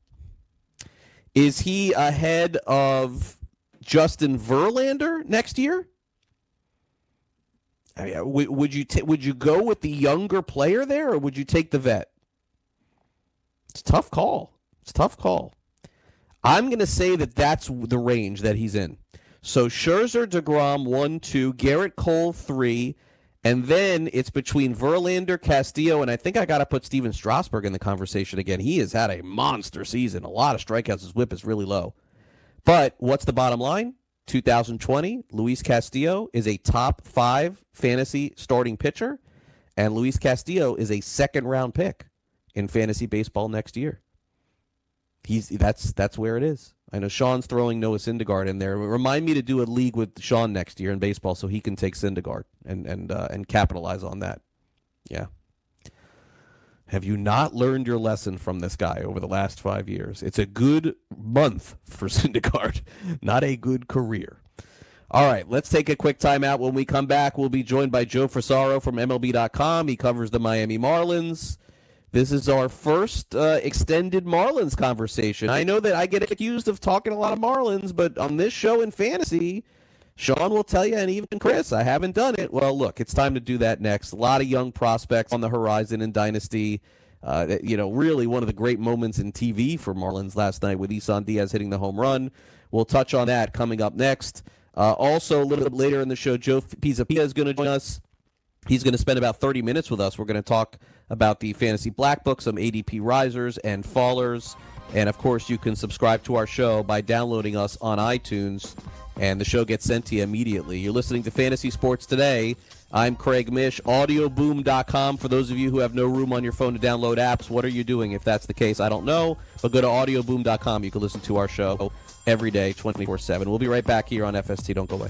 Is he ahead of Justin Verlander next year? I mean, would, would you t- would you go with the younger player there, or would you take the vet? It's a tough call. It's a tough call. I'm going to say that that's the range that he's in. So Scherzer, deGrom, one, two, Garrett Cole, three, And then it's between Verlander, Castillo, and I think I got to put Steven Strasburg in the conversation again. He has had a monster season. A lot of strikeouts. His whip is really low. But what's the bottom line? two thousand twenty, Luis Castillo is a top five fantasy starting pitcher, and Luis Castillo is a second-round pick in fantasy baseball next year. He's that's that's where it is. I know Sean's throwing Noah Syndergaard in there. Remind me to do a league with Sean next year in baseball so he can take Syndergaard and and uh, and capitalize on that. Yeah. Have you not learned your lesson from this guy over the last five years? It's a good month for Syndergaard, not a good career. All right, let's take a quick timeout. When we come back, we'll be joined by Joe Frisaro from M L B dot com. He covers the Miami Marlins. This is our first uh, extended Marlins conversation. I know that I get accused of talking a lot of Marlins, but on this show in fantasy, Sean will tell you, and even Chris, I haven't done it. Well, look, it's time to do that next. A lot of young prospects on the horizon in Dynasty. Uh, you know, really one of the great moments in T V for Marlins last night with Isan Diaz hitting the home run. We'll touch on that coming up next. Uh, also, a little bit later in the show, Joe Pisapia is going to join us. He's going to spend about thirty minutes with us. We're going to talk about the Fantasy Black Book, some A D P risers and fallers. And, of course, you can subscribe to our show by downloading us on iTunes, and the show gets sent to you immediately. You're listening to Fantasy Sports Today. I'm Craig Mish, audio boom dot com. For those of you who have no room on your phone to download apps, what are you doing? If that's the case, I don't know. But go to audio boom dot com. You can listen to our show every day, twenty-four seven. We'll be right back here on F S T. Don't go away.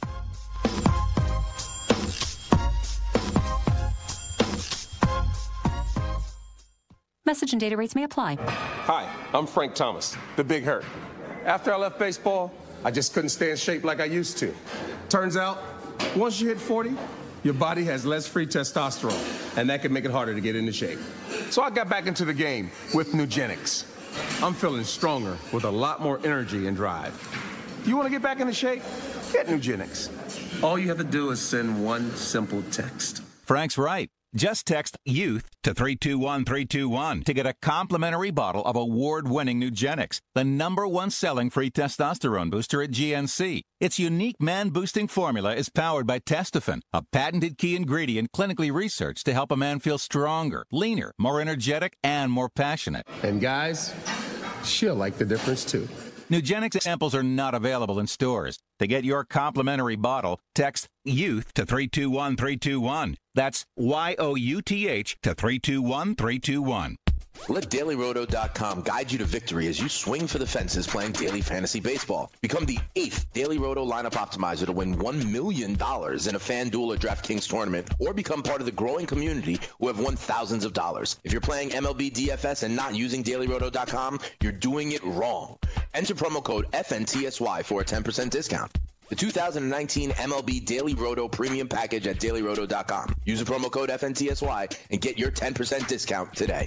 Message and data rates may apply. Hi, I'm Frank Thomas, the Big Hurt. After I left baseball, I just couldn't stay in shape like I used to. Turns out, once you hit forty, your body has less free testosterone, and that can make it harder to get into shape. So I got back into the game with Nugenics. I'm feeling stronger with a lot more energy and drive. You want to get back into shape? Get Nugenics. All you have to do is send one simple text. Frank's right. Just text YOUTH to three two one three two one to get a complimentary bottle of award-winning Nugenics, the number one selling free testosterone booster at G N C. Its unique man-boosting formula is powered by Testofen, a patented key ingredient clinically researched to help a man feel stronger, leaner, more energetic, and more passionate. And guys, she'll like the difference too. Nugenics samples are not available in stores. To get your complimentary bottle, text YOUTH to three two one three two one. That's Y O U T H to three two one three two one. Let Daily Roto dot com guide you to victory as you swing for the fences playing daily fantasy baseball. Become the eighth Daily Roto lineup optimizer to win one million dollars in a FanDuel or DraftKings tournament, or become part of the growing community who have won thousands of dollars. If you're playing M L B D F S and not using Daily Roto dot com, you're doing it wrong. Enter promo code F N T S Y for a ten percent discount. The two thousand nineteen M L B Daily Roto Premium Package at Daily Roto dot com. Use the promo code F N T S Y and get your ten percent discount today.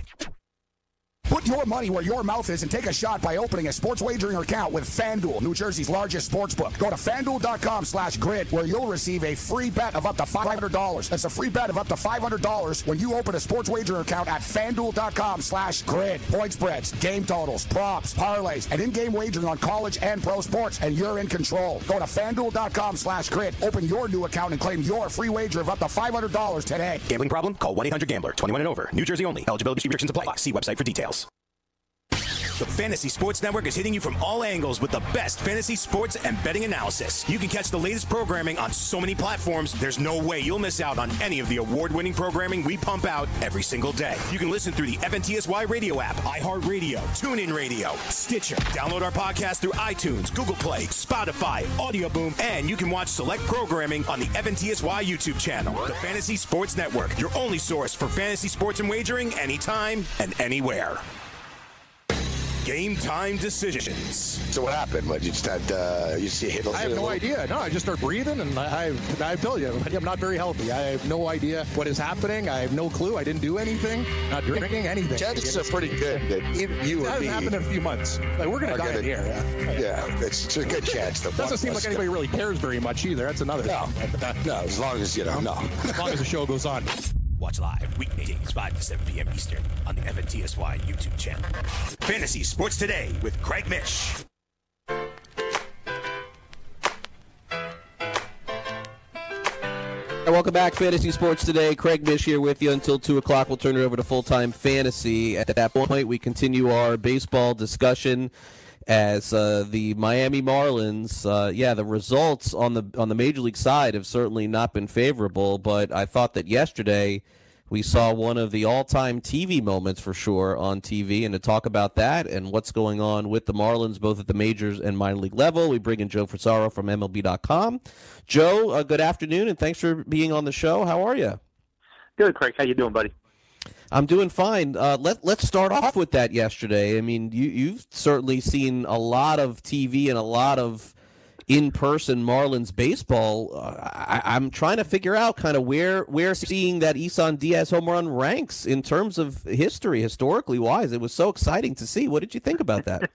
Put your money where your mouth is and take a shot by opening a sports wagering account with FanDuel, New Jersey's largest sports book. Go to FanDuel dot com slash grid where you'll receive a free bet of up to five hundred dollars. That's a free bet of up to five hundred dollars when you open a sports wagering account at FanDuel dot com slash grid. Point spreads, game totals, props, parlays, and in-game wagering on college and pro sports, and you're in control. Go to FanDuel dot com slash grid. Open your new account and claim your free wager of up to five hundred dollars today. Gambling problem? Call one eight hundred gambler. twenty-one and over. New Jersey only. Eligibility restrictions apply. See website for details. The Fantasy Sports Network is hitting you from all angles with the best fantasy sports and betting analysis. You can catch the latest programming on so many platforms, there's no way you'll miss out on any of the award-winning programming we pump out every single day. You can listen through the F N T S Y radio app, iHeartRadio, TuneIn Radio, Stitcher. Download our podcast through iTunes, Google Play, Spotify, Audio Boom, and you can watch select programming on the F N T S Y YouTube channel. The Fantasy Sports Network, your only source for fantasy sports and wagering anytime and anywhere. Game time decisions. So what happened? What, you just had, uh, you see hit? I have no idea. No, I just start breathing, and I, I, I tell you, I'm not very healthy. I have no idea what is happening. I have no clue. I didn't do anything. Not drinking anything. Chances are pretty good that even you or me. It hasn't happened in a few months. Like, we're going to die in here. Yeah, yeah it's, it's a good chance. That doesn't seem like anybody really cares very much either. That's another no. thing. No, as long as you know, no. As long as the show goes on. Watch live weekdays five to seven p.m. Eastern on the F N T S Y YouTube channel. Fantasy Sports Today with Craig Mish. Welcome back, Fantasy Sports Today. Craig Mish here with you until two o'clock. We'll turn it over to Full-Time Fantasy. At that point, we continue our baseball discussion as uh, the Miami Marlins, uh, yeah, the results on the on the Major League side have certainly not been favorable, but I thought that yesterday we saw one of the all-time T V moments for sure on T V, and to talk about that and what's going on with the Marlins, both at the majors and minor league level, we bring in Joe Frisaro from M L B dot com. Joe, uh, good afternoon, and thanks for being on the show. How are you? Good, Craig. How you doing, buddy? I'm doing fine. Uh, let, let's start off with that yesterday. I mean, you, you've certainly seen a lot of T V and a lot of in-person Marlins baseball. Uh, I, I'm trying to figure out kind of where where seeing that Isan Diaz home run ranks in terms of history, historically wise. It was so exciting to see. What did you think about that?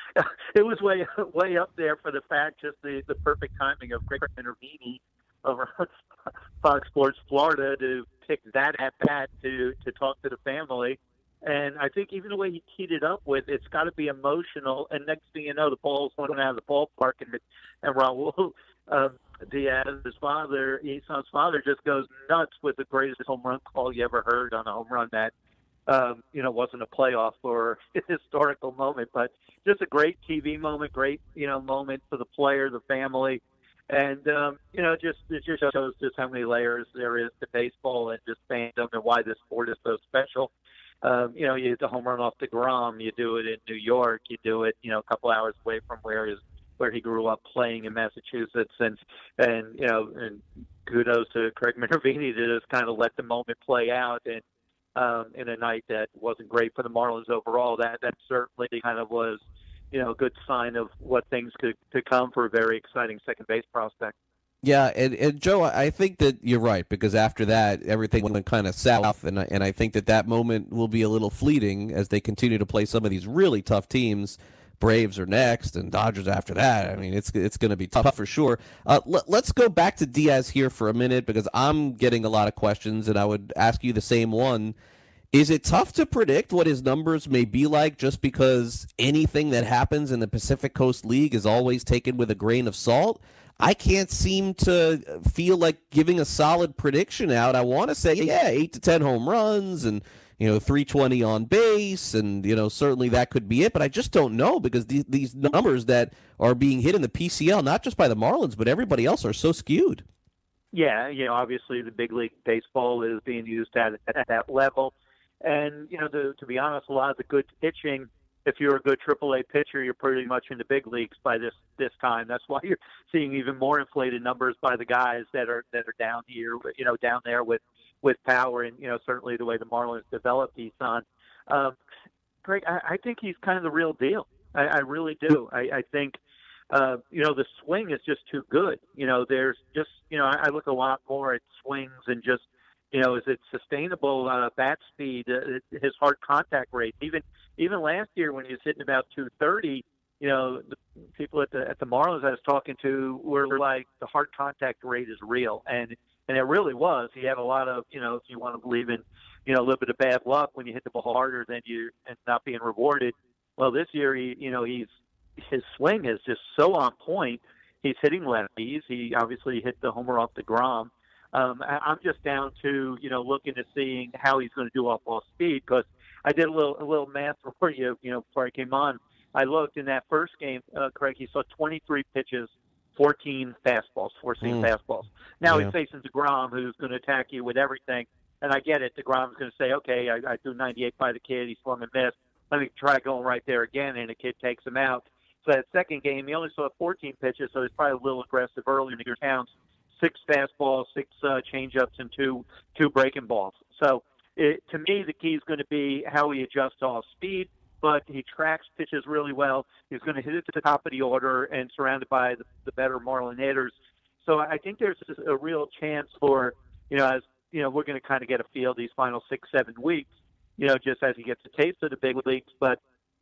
It was way way up there for the fact, just the, the perfect timing of Greg Minervini over on Fox Sports Florida to pick that at bat to to talk to the family. And I think even the way he teed it up with, it's got to be emotional. And next thing you know, the ball's going out of the ballpark, and and Raul um, Diaz, his father, Isan's father, just goes nuts with the greatest home run call you ever heard on a home run that um, you know wasn't a playoff or a historical moment, but just a great T V moment, great you know moment for the player, the family. And, um, you know, just it just shows just how many layers there is to baseball and just fandom and why this sport is so special. Um, you know, you hit the home run off DeGrom. You do it in New York. You do it, you know, a couple hours away from where his where he grew up playing in Massachusetts. And, and you know, and kudos to Craig Minervini to just kind of let the moment play out. And um, in a night that wasn't great for the Marlins overall, that, that certainly kind of was, you know, a good sign of what things could, could come for a very exciting second base prospect. Yeah, and, and Joe, I think that you're right, because after that, everything went kind of south, and I, and I think that that moment will be a little fleeting as they continue to play some of these really tough teams. Braves are next, and Dodgers after that. I mean, it's it's going to be tough for sure. Uh, let, let's go back to Diaz here for a minute, because I'm getting a lot of questions, and I would ask you the same one. Is it tough to predict what his numbers may be like just because anything that happens in the Pacific Coast League is always taken with a grain of salt? I can't seem to feel like giving a solid prediction out. I want to say, yeah, eight to ten home runs and, you know, three twenty on base, and, you know, certainly that could be it. But I just don't know, because these, these numbers that are being hit in the P C L, not just by the Marlins, but everybody else, are so skewed. Yeah, you know, obviously the big league baseball is being used at, at that level. And, you know, to, to be honest, a lot of the good pitching, if you're a good triple A pitcher, you're pretty much in the big leagues by this this time. That's why you're seeing even more inflated numbers by the guys that are that are down here, you know, down there with, with power, and, you know, certainly the way the Marlins developed Isan. Um, Greg, I, I think he's kind of the real deal. I, I really do. I, I think, uh, you know, the swing is just too good. You know, there's just, you know, I, I look a lot more at swings and just, you know, is it sustainable uh, bat speed, uh, his hard contact rate? Even even last year when he was hitting about two thirty, you know, the people at the at the Marlins I was talking to were like, the hard contact rate is real, and and it really was. He had a lot of, you know, if you want to believe in, you know, a little bit of bad luck when you hit the ball harder than you and not being rewarded. Well, this year he, you know, he's his swing is just so on point. He's hitting lefties. He obviously hit the homer off DeGrom. Um, I'm just down to, you know, looking at seeing how he's going to do off ball speed, because I did a little a little math for you, you know, before I came on. I looked in that first game, uh, Craig, he saw twenty-three pitches, fourteen fastballs, four-seam mm. fastballs. Now yeah. he's facing DeGrom, who's going to attack you with everything. And I get it. DeGrom's going to say, okay, I, I threw ninety-eight by the kid. He swung and missed. Let me try going right there again, and the kid takes him out. So that second game, he only saw fourteen pitches, so he's probably a little aggressive early in the counts. Six fastballs, six uh, changeups, and two two breaking balls. So it, to me, the key is going to be how he adjusts to off speed, but he tracks pitches really well. He's going to hit it to the top of the order and surrounded by the, the better Marlin hitters. So I think there's a real chance for, you know, as you know, we're going to kind of get a feel these final six, seven weeks, you know, just as he gets a taste of the big leagues. But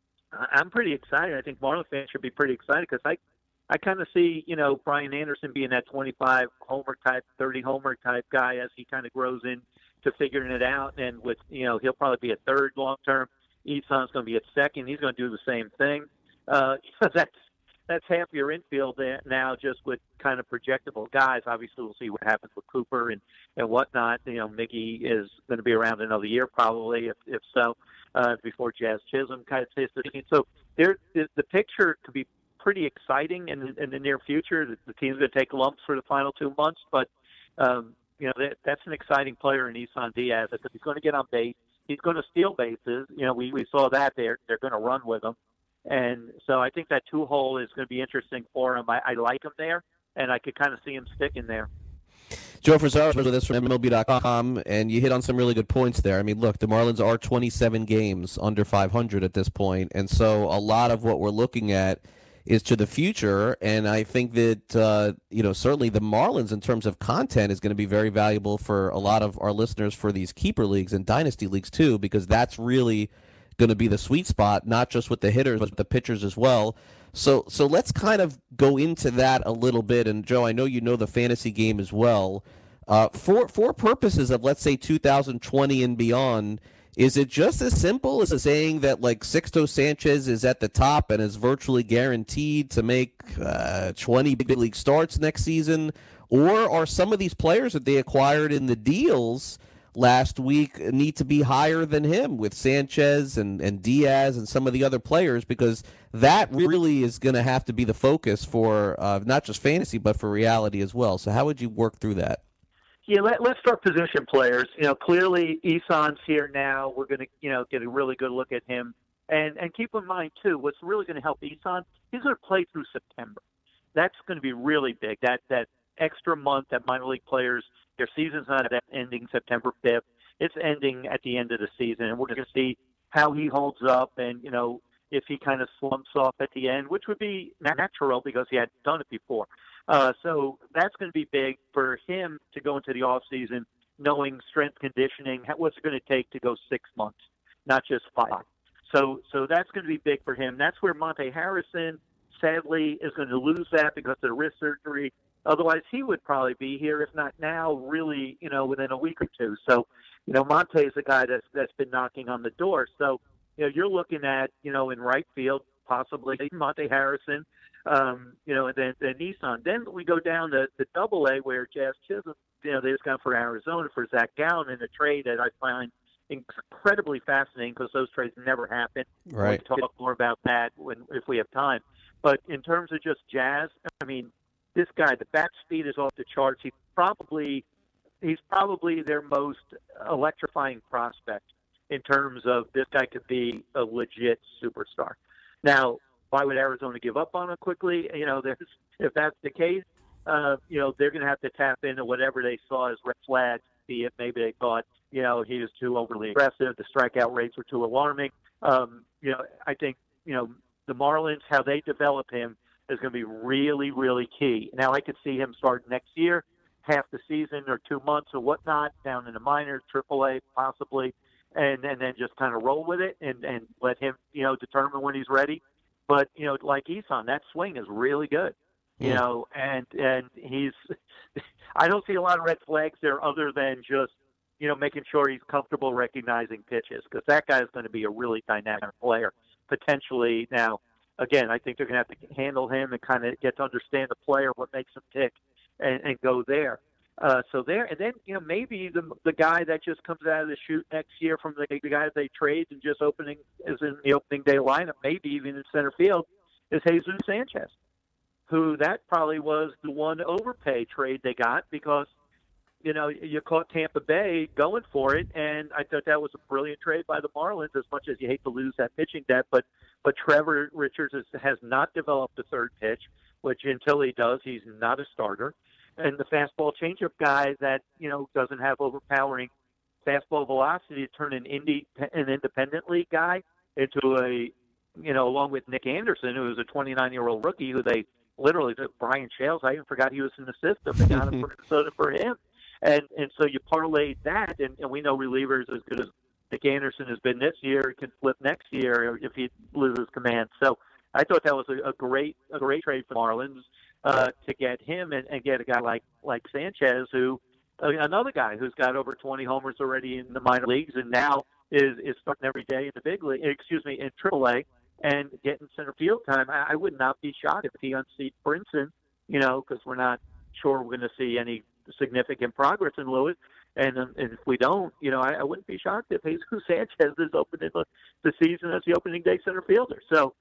I'm pretty excited. I think Marlin fans should be pretty excited, because I. I kind of see, you know, Brian Anderson being that twenty-five homer type, thirty homer type guy as he kind of grows into figuring it out. And with, you know, he'll probably be a third long term. Isan's going to be at second. He's going to do the same thing. Uh, that's that's half your infield now, just with kind of projectable guys. Obviously, we'll see what happens with Cooper and, and whatnot. You know, Miggy is going to be around another year probably, if, if so, uh, before Jazz Chisholm kind of takes the team. So there, the, the picture could be pretty exciting in, in the near future. The, the team's going to take lumps for the final two months, but um, you know that, that's an exciting player in Isan Diaz because he's going to get on base. He's going to steal bases. You know, we, we saw that they're they're going to run with him. And so I think that two-hole is going to be interesting for him. I, I like him there, and I could kind of see him sticking there. Joe Frisaro with us from M L B dot com, and you hit on some really good points there. I mean, look, the Marlins are twenty-seven games under five hundred at this point, and so a lot of what we're looking at is to the future, and I think that, uh, you know, certainly the Marlins in terms of content is going to be very valuable for a lot of our listeners for these keeper leagues and dynasty leagues too, because that's really going to be the sweet spot, not just with the hitters, but the pitchers as well. So so let's kind of go into that a little bit. And, Joe, I know you know the fantasy game as well. Uh, for, for purposes of, let's say, two thousand twenty and beyond, is it just as simple as saying that, like, Sixto Sanchez is at the top and is virtually guaranteed to make uh, twenty big league starts next season? Or are some of these players that they acquired in the deals last week need to be higher than him with Sanchez and, and Diaz and some of the other players, because that really is going to have to be the focus for uh, not just fantasy but for reality as well. So how would you work through that? Yeah, let, let's start position players. You know, clearly Isan's here now. We're going to, you know, get a really good look at him. And and keep in mind, too, what's really going to help Isan, he's going to play through September. That's going to be really big, that that extra month that minor league players, their season's not ending September fifth. It's ending at the end of the season, and we're going to see how he holds up and, you know, if he kind of slumps off at the end, which would be natural because he hadn't done it before. Uh, so that's going to be big for him to go into the offseason knowing strength conditioning, what's it going to take to go six months, not just five. So so that's going to be big for him. That's where Monte Harrison, sadly, is going to lose that because of the wrist surgery. Otherwise, he would probably be here, if not now, really, you know, within a week or two. So, you know, Monte is a guy that's that's been knocking on the door. So, you know, you're looking at, you know, in right field, possibly Monte Harrison, um, you know, and then, then Isan. Then we go down to, to double A where Jazz Chisholm, you know, they just gone for Arizona for Zach Gallen in a trade that I find incredibly fascinating because those trades never happen. Right. We'll talk more about that when if we have time. But in terms of just Jazz, I mean, this guy, the bat speed is off the charts. He probably, he's probably their most electrifying prospect in terms of this guy could be a legit superstar. Now, why would Arizona give up on him quickly? You know, there's, if that's the case, uh, you know, they're going to have to tap into whatever they saw as red flags, be it maybe they thought, you know, he was too overly aggressive, the strikeout rates were too alarming. Um, you know, I think, you know, the Marlins, how they develop him, is going to be really, really key. Now, I could see him start next year, half the season or two months or whatnot, down in the minors, triple A possibly, and, and then just kind of roll with it and, and let him, you know, determine when he's ready. But, you know, like Isan, that swing is really good, you yeah. know, and, and he's – I don't see a lot of red flags there other than just, you know, making sure he's comfortable recognizing pitches because that guy is going to be a really dynamic player potentially. Now, again, I think they're going to have to handle him and kind of get to understand the player, what makes him tick, and, and go there. Uh, so there, and then, you know, maybe the the guy that just comes out of the chute next year from the, the guy they trade and just opening is in the opening day lineup, maybe even in center field, is Jesus Sanchez, who that probably was the one overpay trade they got because, you know, you caught Tampa Bay going for it, and I thought that was a brilliant trade by the Marlins, as much as you hate to lose that pitching depth. But but Trevor Richards is, has not developed a third pitch, which until he does, he's not a starter. And the fastball changeup guy that, you know, doesn't have overpowering fastball velocity to turn an indie, an independent league guy into a, you know, along with Nick Anderson, who is a twenty-nine-year-old rookie who they literally, Brian Shales, I even forgot he was in the system. They got him for, so for him. And and so you parlay that, and, and we know relievers as good as Nick Anderson has been this year can flip next year if he loses command. So I thought that was a, a great a great trade for the Marlins uh, to get him and, and get a guy like like Sanchez, who uh, another guy who's got over twenty homers already in the minor leagues and now is is starting every day in the big league. Excuse me, in triple A. and getting center field time. I, I would not be shocked if he unseats Brinson, you know, because we're not sure we're going to see any significant progress in Lewis. And, um, and if we don't, you know, I, I wouldn't be shocked if Jesus Sanchez is opening the, the season as the opening day center fielder. So,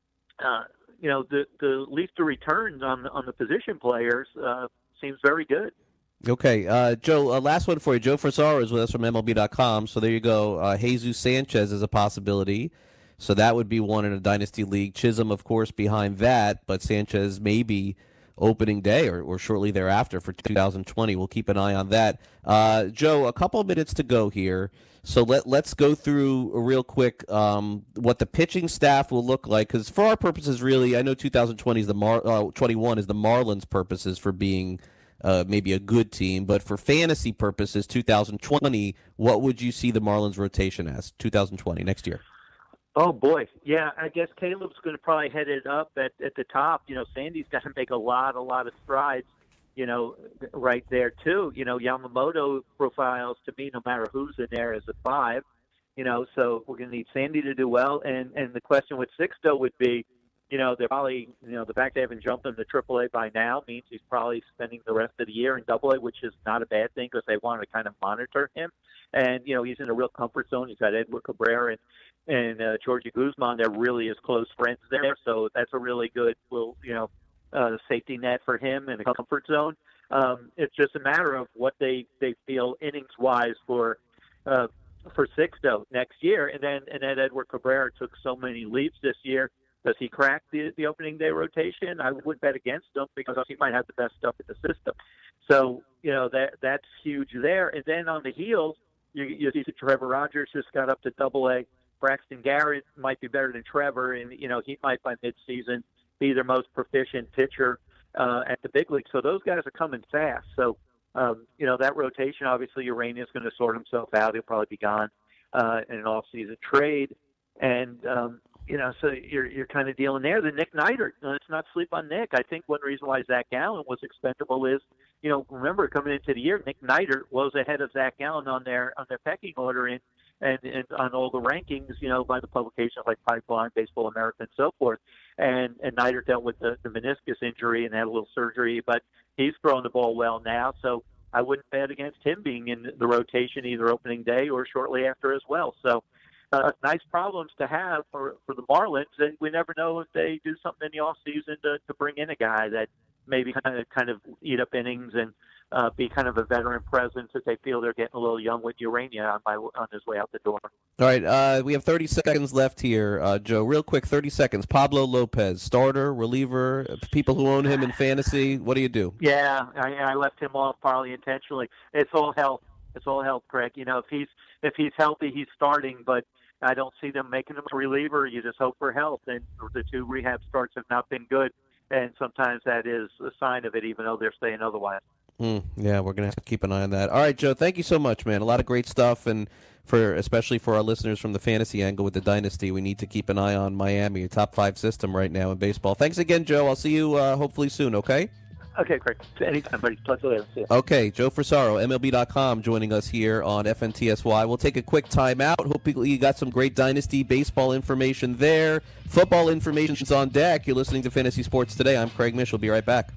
uh, you know, the the least the returns on on the position players uh, seems very good. Okay, uh, Joe, uh, last one for you. Joe Frisaro is with us from M L B dot com. So there you go. Uh, Jesus Sanchez is a possibility. So that would be one in a dynasty league. Chisholm, of course, behind that, but Sanchez maybe opening day or, or shortly thereafter for two thousand twenty. We'll keep an eye on that. Uh, Joe, a couple of minutes to go here. So let, let's go through real quick um, what the pitching staff will look like. Because for our purposes, really, I know two thousand twenty is the Mar- uh, twenty-one is the Marlins' purposes for being uh, maybe a good team. But for fantasy purposes, two thousand twenty, what would you see the Marlins' rotation as two thousand twenty, next year? Oh, boy. Yeah, I guess Caleb's going to probably head it up at, at the top. You know, Sandy's got to make a lot, a lot of strides, you know, right there, too. You know, Yamamoto profiles, to me, no matter who's in there, as a five. You know, so we're going to need Sandy to do well. And, and the question with Sixto would be, you know, they're probably, you know, the fact they haven't jumped him to triple A by now means he's probably spending the rest of the year in double A, which is not a bad thing because they want to kind of monitor him. And, you know, he's in a real comfort zone. He's got Edward Cabrera and and uh, Georgie Guzman. They're really his close friends there, so that's a really good little, you know, uh, safety net for him in a comfort zone. Um, it's just a matter of what they, they feel innings-wise for uh, for Sixto next year. And then and then Edward Cabrera took so many leaps this year. Does he crack the, the opening day rotation? I would bet against him because he might have the best stuff in the system. So, you know, that that's huge there. And then on the heels, you, you see Trevor Rogers just got up to double A. Braxton Garrett might be better than Trevor, and, you know, he might by midseason be their most proficient pitcher uh, at the big league. So those guys are coming fast. So, um, you know, that rotation, obviously, Urania's going to sort himself out. He'll probably be gone uh, in an off-season trade. And, um, you know, so you're you're kind of dealing there. The Nick Neidert, let's not sleep on Nick. I think one reason why Zach Gallen was expendable is, you know, remember coming into the year, Nick Neidert was ahead of Zach Gallen on their on their pecking order in and, and on all the rankings, you know, by the publications like Pipeline, Baseball America, and so forth. And and Neidert dealt with the, the meniscus injury and had a little surgery, but he's throwing the ball well now. So I wouldn't bet against him being in the rotation either opening day or shortly after as well. So uh, nice problems to have for, for the Marlins. We never know if they do something in the offseason to, to bring in a guy that maybe kind of kind of eat up innings and uh, be kind of a veteran presence if they feel they're getting a little young with Urania on, my, on his way out the door. All right, uh, we have thirty seconds left here, uh, Joe. Real quick, thirty seconds. Pablo Lopez, starter, reliever, people who own him in fantasy. What do you do? Yeah, I, I left him off partly intentionally. It's all health. It's all health, Craig. You know, if he's if he's healthy, he's starting, but I don't see them making him a reliever. You just hope for health, and the two rehab starts have not been good, and sometimes that is a sign of it, even though they're saying otherwise. Mm, yeah, we're going to have to keep an eye on that. All right, Joe, thank you so much, man. A lot of great stuff, and for especially for our listeners from the fantasy angle with the Dynasty, we need to keep an eye on Miami, a top five system right now in baseball. Thanks again, Joe. I'll see you uh, hopefully soon, okay? Okay, great. Anytime, buddy. Talk to you later. See you. Okay, Joe Frisaro, M L B dot com, joining us here on F N T S Y. We'll take a quick time out. Hopefully you got some great Dynasty baseball information there. Football information's on deck. You're listening to Fantasy Sports Today. I'm Craig Mish. We'll be right back.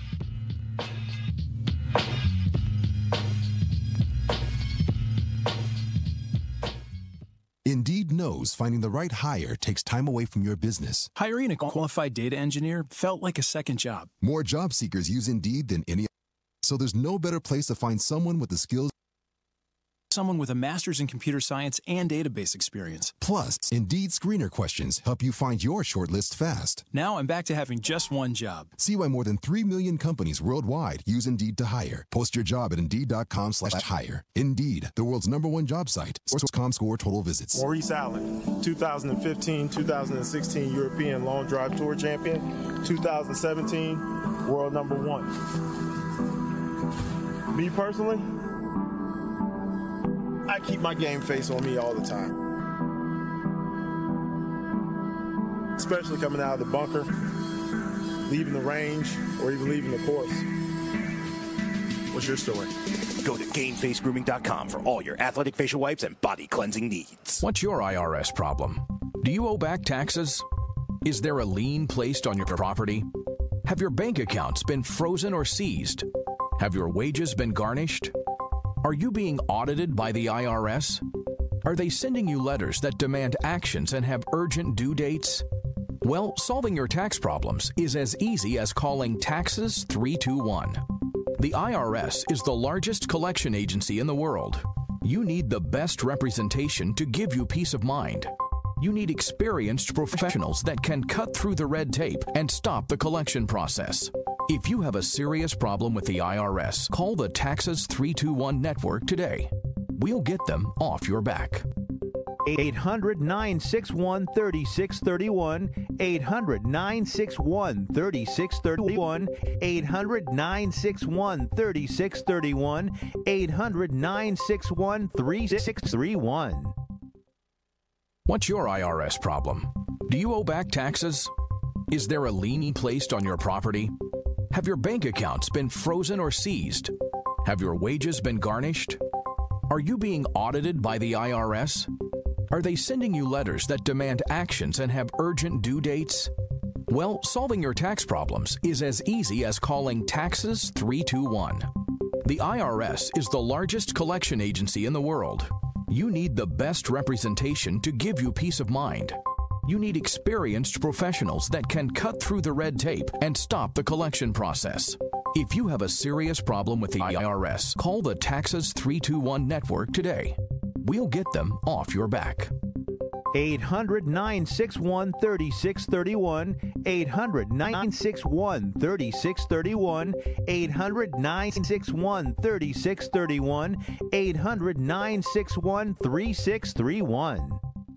Indeed knows finding the right hire takes time away from your business. Hiring a qualified data engineer felt like a second job. More job seekers use Indeed than any other, so there's no better place to find someone with the skills. Someone with a master's in computer science and database experience. Plus, Indeed screener questions help you find your shortlist fast. Now I'm back to having just one job. See why more than three million companies worldwide use Indeed to hire. Post your job at Indeed.com slash hire. Indeed, the world's number one job site. Source.com total visits. Maurice Allen, two thousand fifteen two thousand sixteen European Long Drive Tour Champion, two thousand seventeen World Number One. Me personally, I keep my game face on me all the time. Especially coming out of the bunker, leaving the range, or even leaving the course. What's your story? Go to game face grooming dot com for all your athletic facial wipes and body cleansing needs. What's your I R S problem? Do you owe back taxes? Is there a lien placed on your property? Have your bank accounts been frozen or seized? Have your wages been garnished? Are you being audited by the I R S? Are they sending you letters that demand actions and have urgent due dates? Well, solving your tax problems is as easy as calling Taxes three two one. The I R S is the largest collection agency in the world. You need the best representation to give you peace of mind. You need experienced professionals that can cut through the red tape and stop the collection process. If you have a serious problem with the I R S, call the Taxes three two one network today. We'll get them off your back. eight hundred, nine six one, three six three one. eight hundred, nine six one, three six three one. eight hundred, nine six one, three six three one. eight hundred, nine six one, three six three one. What's your I R S problem? Do you owe back taxes? Is there a lien placed on your property? Have your bank accounts been frozen or seized? Have your wages been garnished? Are you being audited by the I R S? Are they sending you letters that demand actions and have urgent due dates? Well, solving your tax problems is as easy as calling Taxes three two one. The I R S is the largest collection agency in the world. You need the best representation to give you peace of mind. You need experienced professionals that can cut through the red tape and stop the collection process. If you have a serious problem with the I R S, call the Taxes three two one network today. We'll get them off your back. eight hundred, nine six one, three six three one. eight hundred, nine six one, three six three one. eight hundred, nine six one, three six three one. eight hundred, nine six one, three six three one.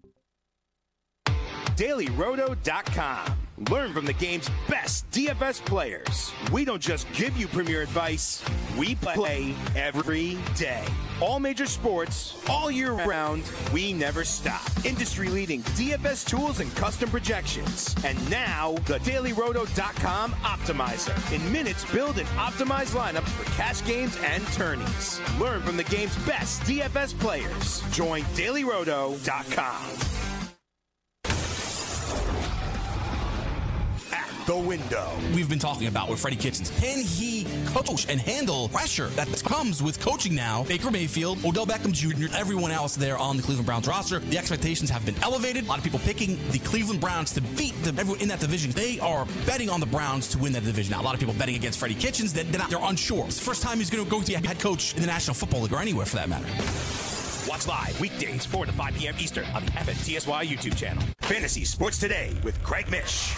Daily Roto dot com. Learn from the game's best D F S players. We don't just give you premier advice, we play every day. All major sports, all year round, we never stop. Industry-leading D F S tools and custom projections. And now, the Daily Roto dot com Optimizer. In minutes, build and optimize lineups for cash games and tourneys. Learn from the game's best D F S players. Join Daily Roto dot com. The window. We've been talking about with Freddie Kitchens. Can he coach and handle pressure that comes with coaching now? Baker Mayfield, Odell Beckham Junior, everyone else there on the Cleveland Browns roster. The expectations have been elevated. A lot of people picking the Cleveland Browns to beat them, everyone in that division. They are betting on the Browns to win that division. Now, a lot of people betting against Freddie Kitchens. They're, not, they're unsure. It's the first time he's going to go to the head coach in the National Football League or anywhere for that matter. Watch live weekdays four to five p.m. Eastern on the F N T S Y YouTube channel. Fantasy Sports Today with Craig Mish.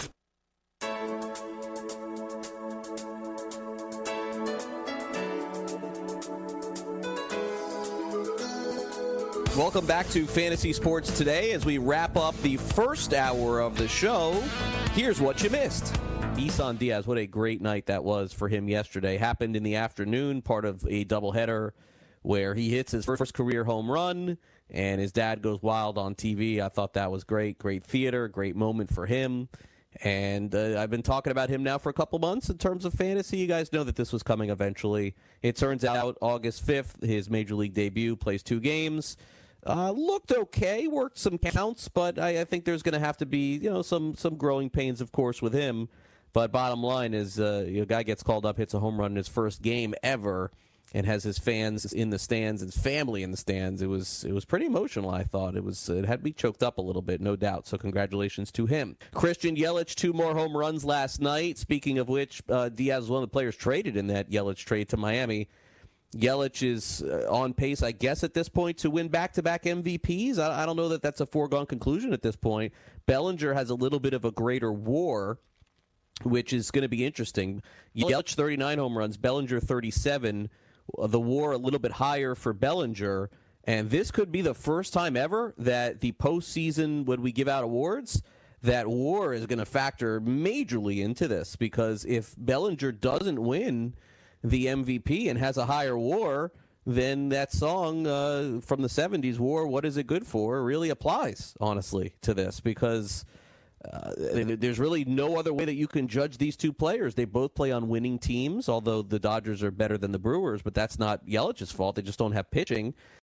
Welcome back to Fantasy Sports Today. As we wrap up the first hour of the show, here's what you missed. Isan Diaz, what a great night that was for him yesterday. Happened in the afternoon, part of a doubleheader where he hits his first career home run and his dad goes wild on T V. I thought that was great. Great theater, great moment for him. And uh, I've been talking about him now for a couple months in terms of fantasy. You guys know that this was coming eventually. It turns out August fifth, his Major League debut, plays two games. Uh, looked okay, worked some counts, but I, I think there's going to have to be, you know, some some growing pains, of course, with him. But bottom line is, uh, a guy gets called up, hits a home run in his first game ever, and has his fans in the stands, his family in the stands. It was it was pretty emotional. I thought it was it had me choked up a little bit, no doubt. So congratulations to him. Christian Yelich, two more home runs last night. Speaking of which, uh, Diaz was one of the players traded in that Yelich trade to Miami. Yelich is uh, on pace, I guess, at this point to win back-to-back M V Ps. I, I don't know that that's a foregone conclusion at this point. Bellinger has a little bit of a greater war, which is going to be interesting. Yelich, thirty-nine home runs, Bellinger, thirty-seven. The war a little bit higher for Bellinger. And this could be the first time ever that the postseason, when we give out awards, that war is going to factor majorly into this. Because if Bellinger doesn't win the M V P and has a higher war, then that song uh, from the seventies, War, What Is It Good For, really applies, honestly, to this, because uh, there's really no other way that you can judge these two players. They both play on winning teams, although the Dodgers are better than the Brewers, but that's not Yelich's fault. They just don't have pitching.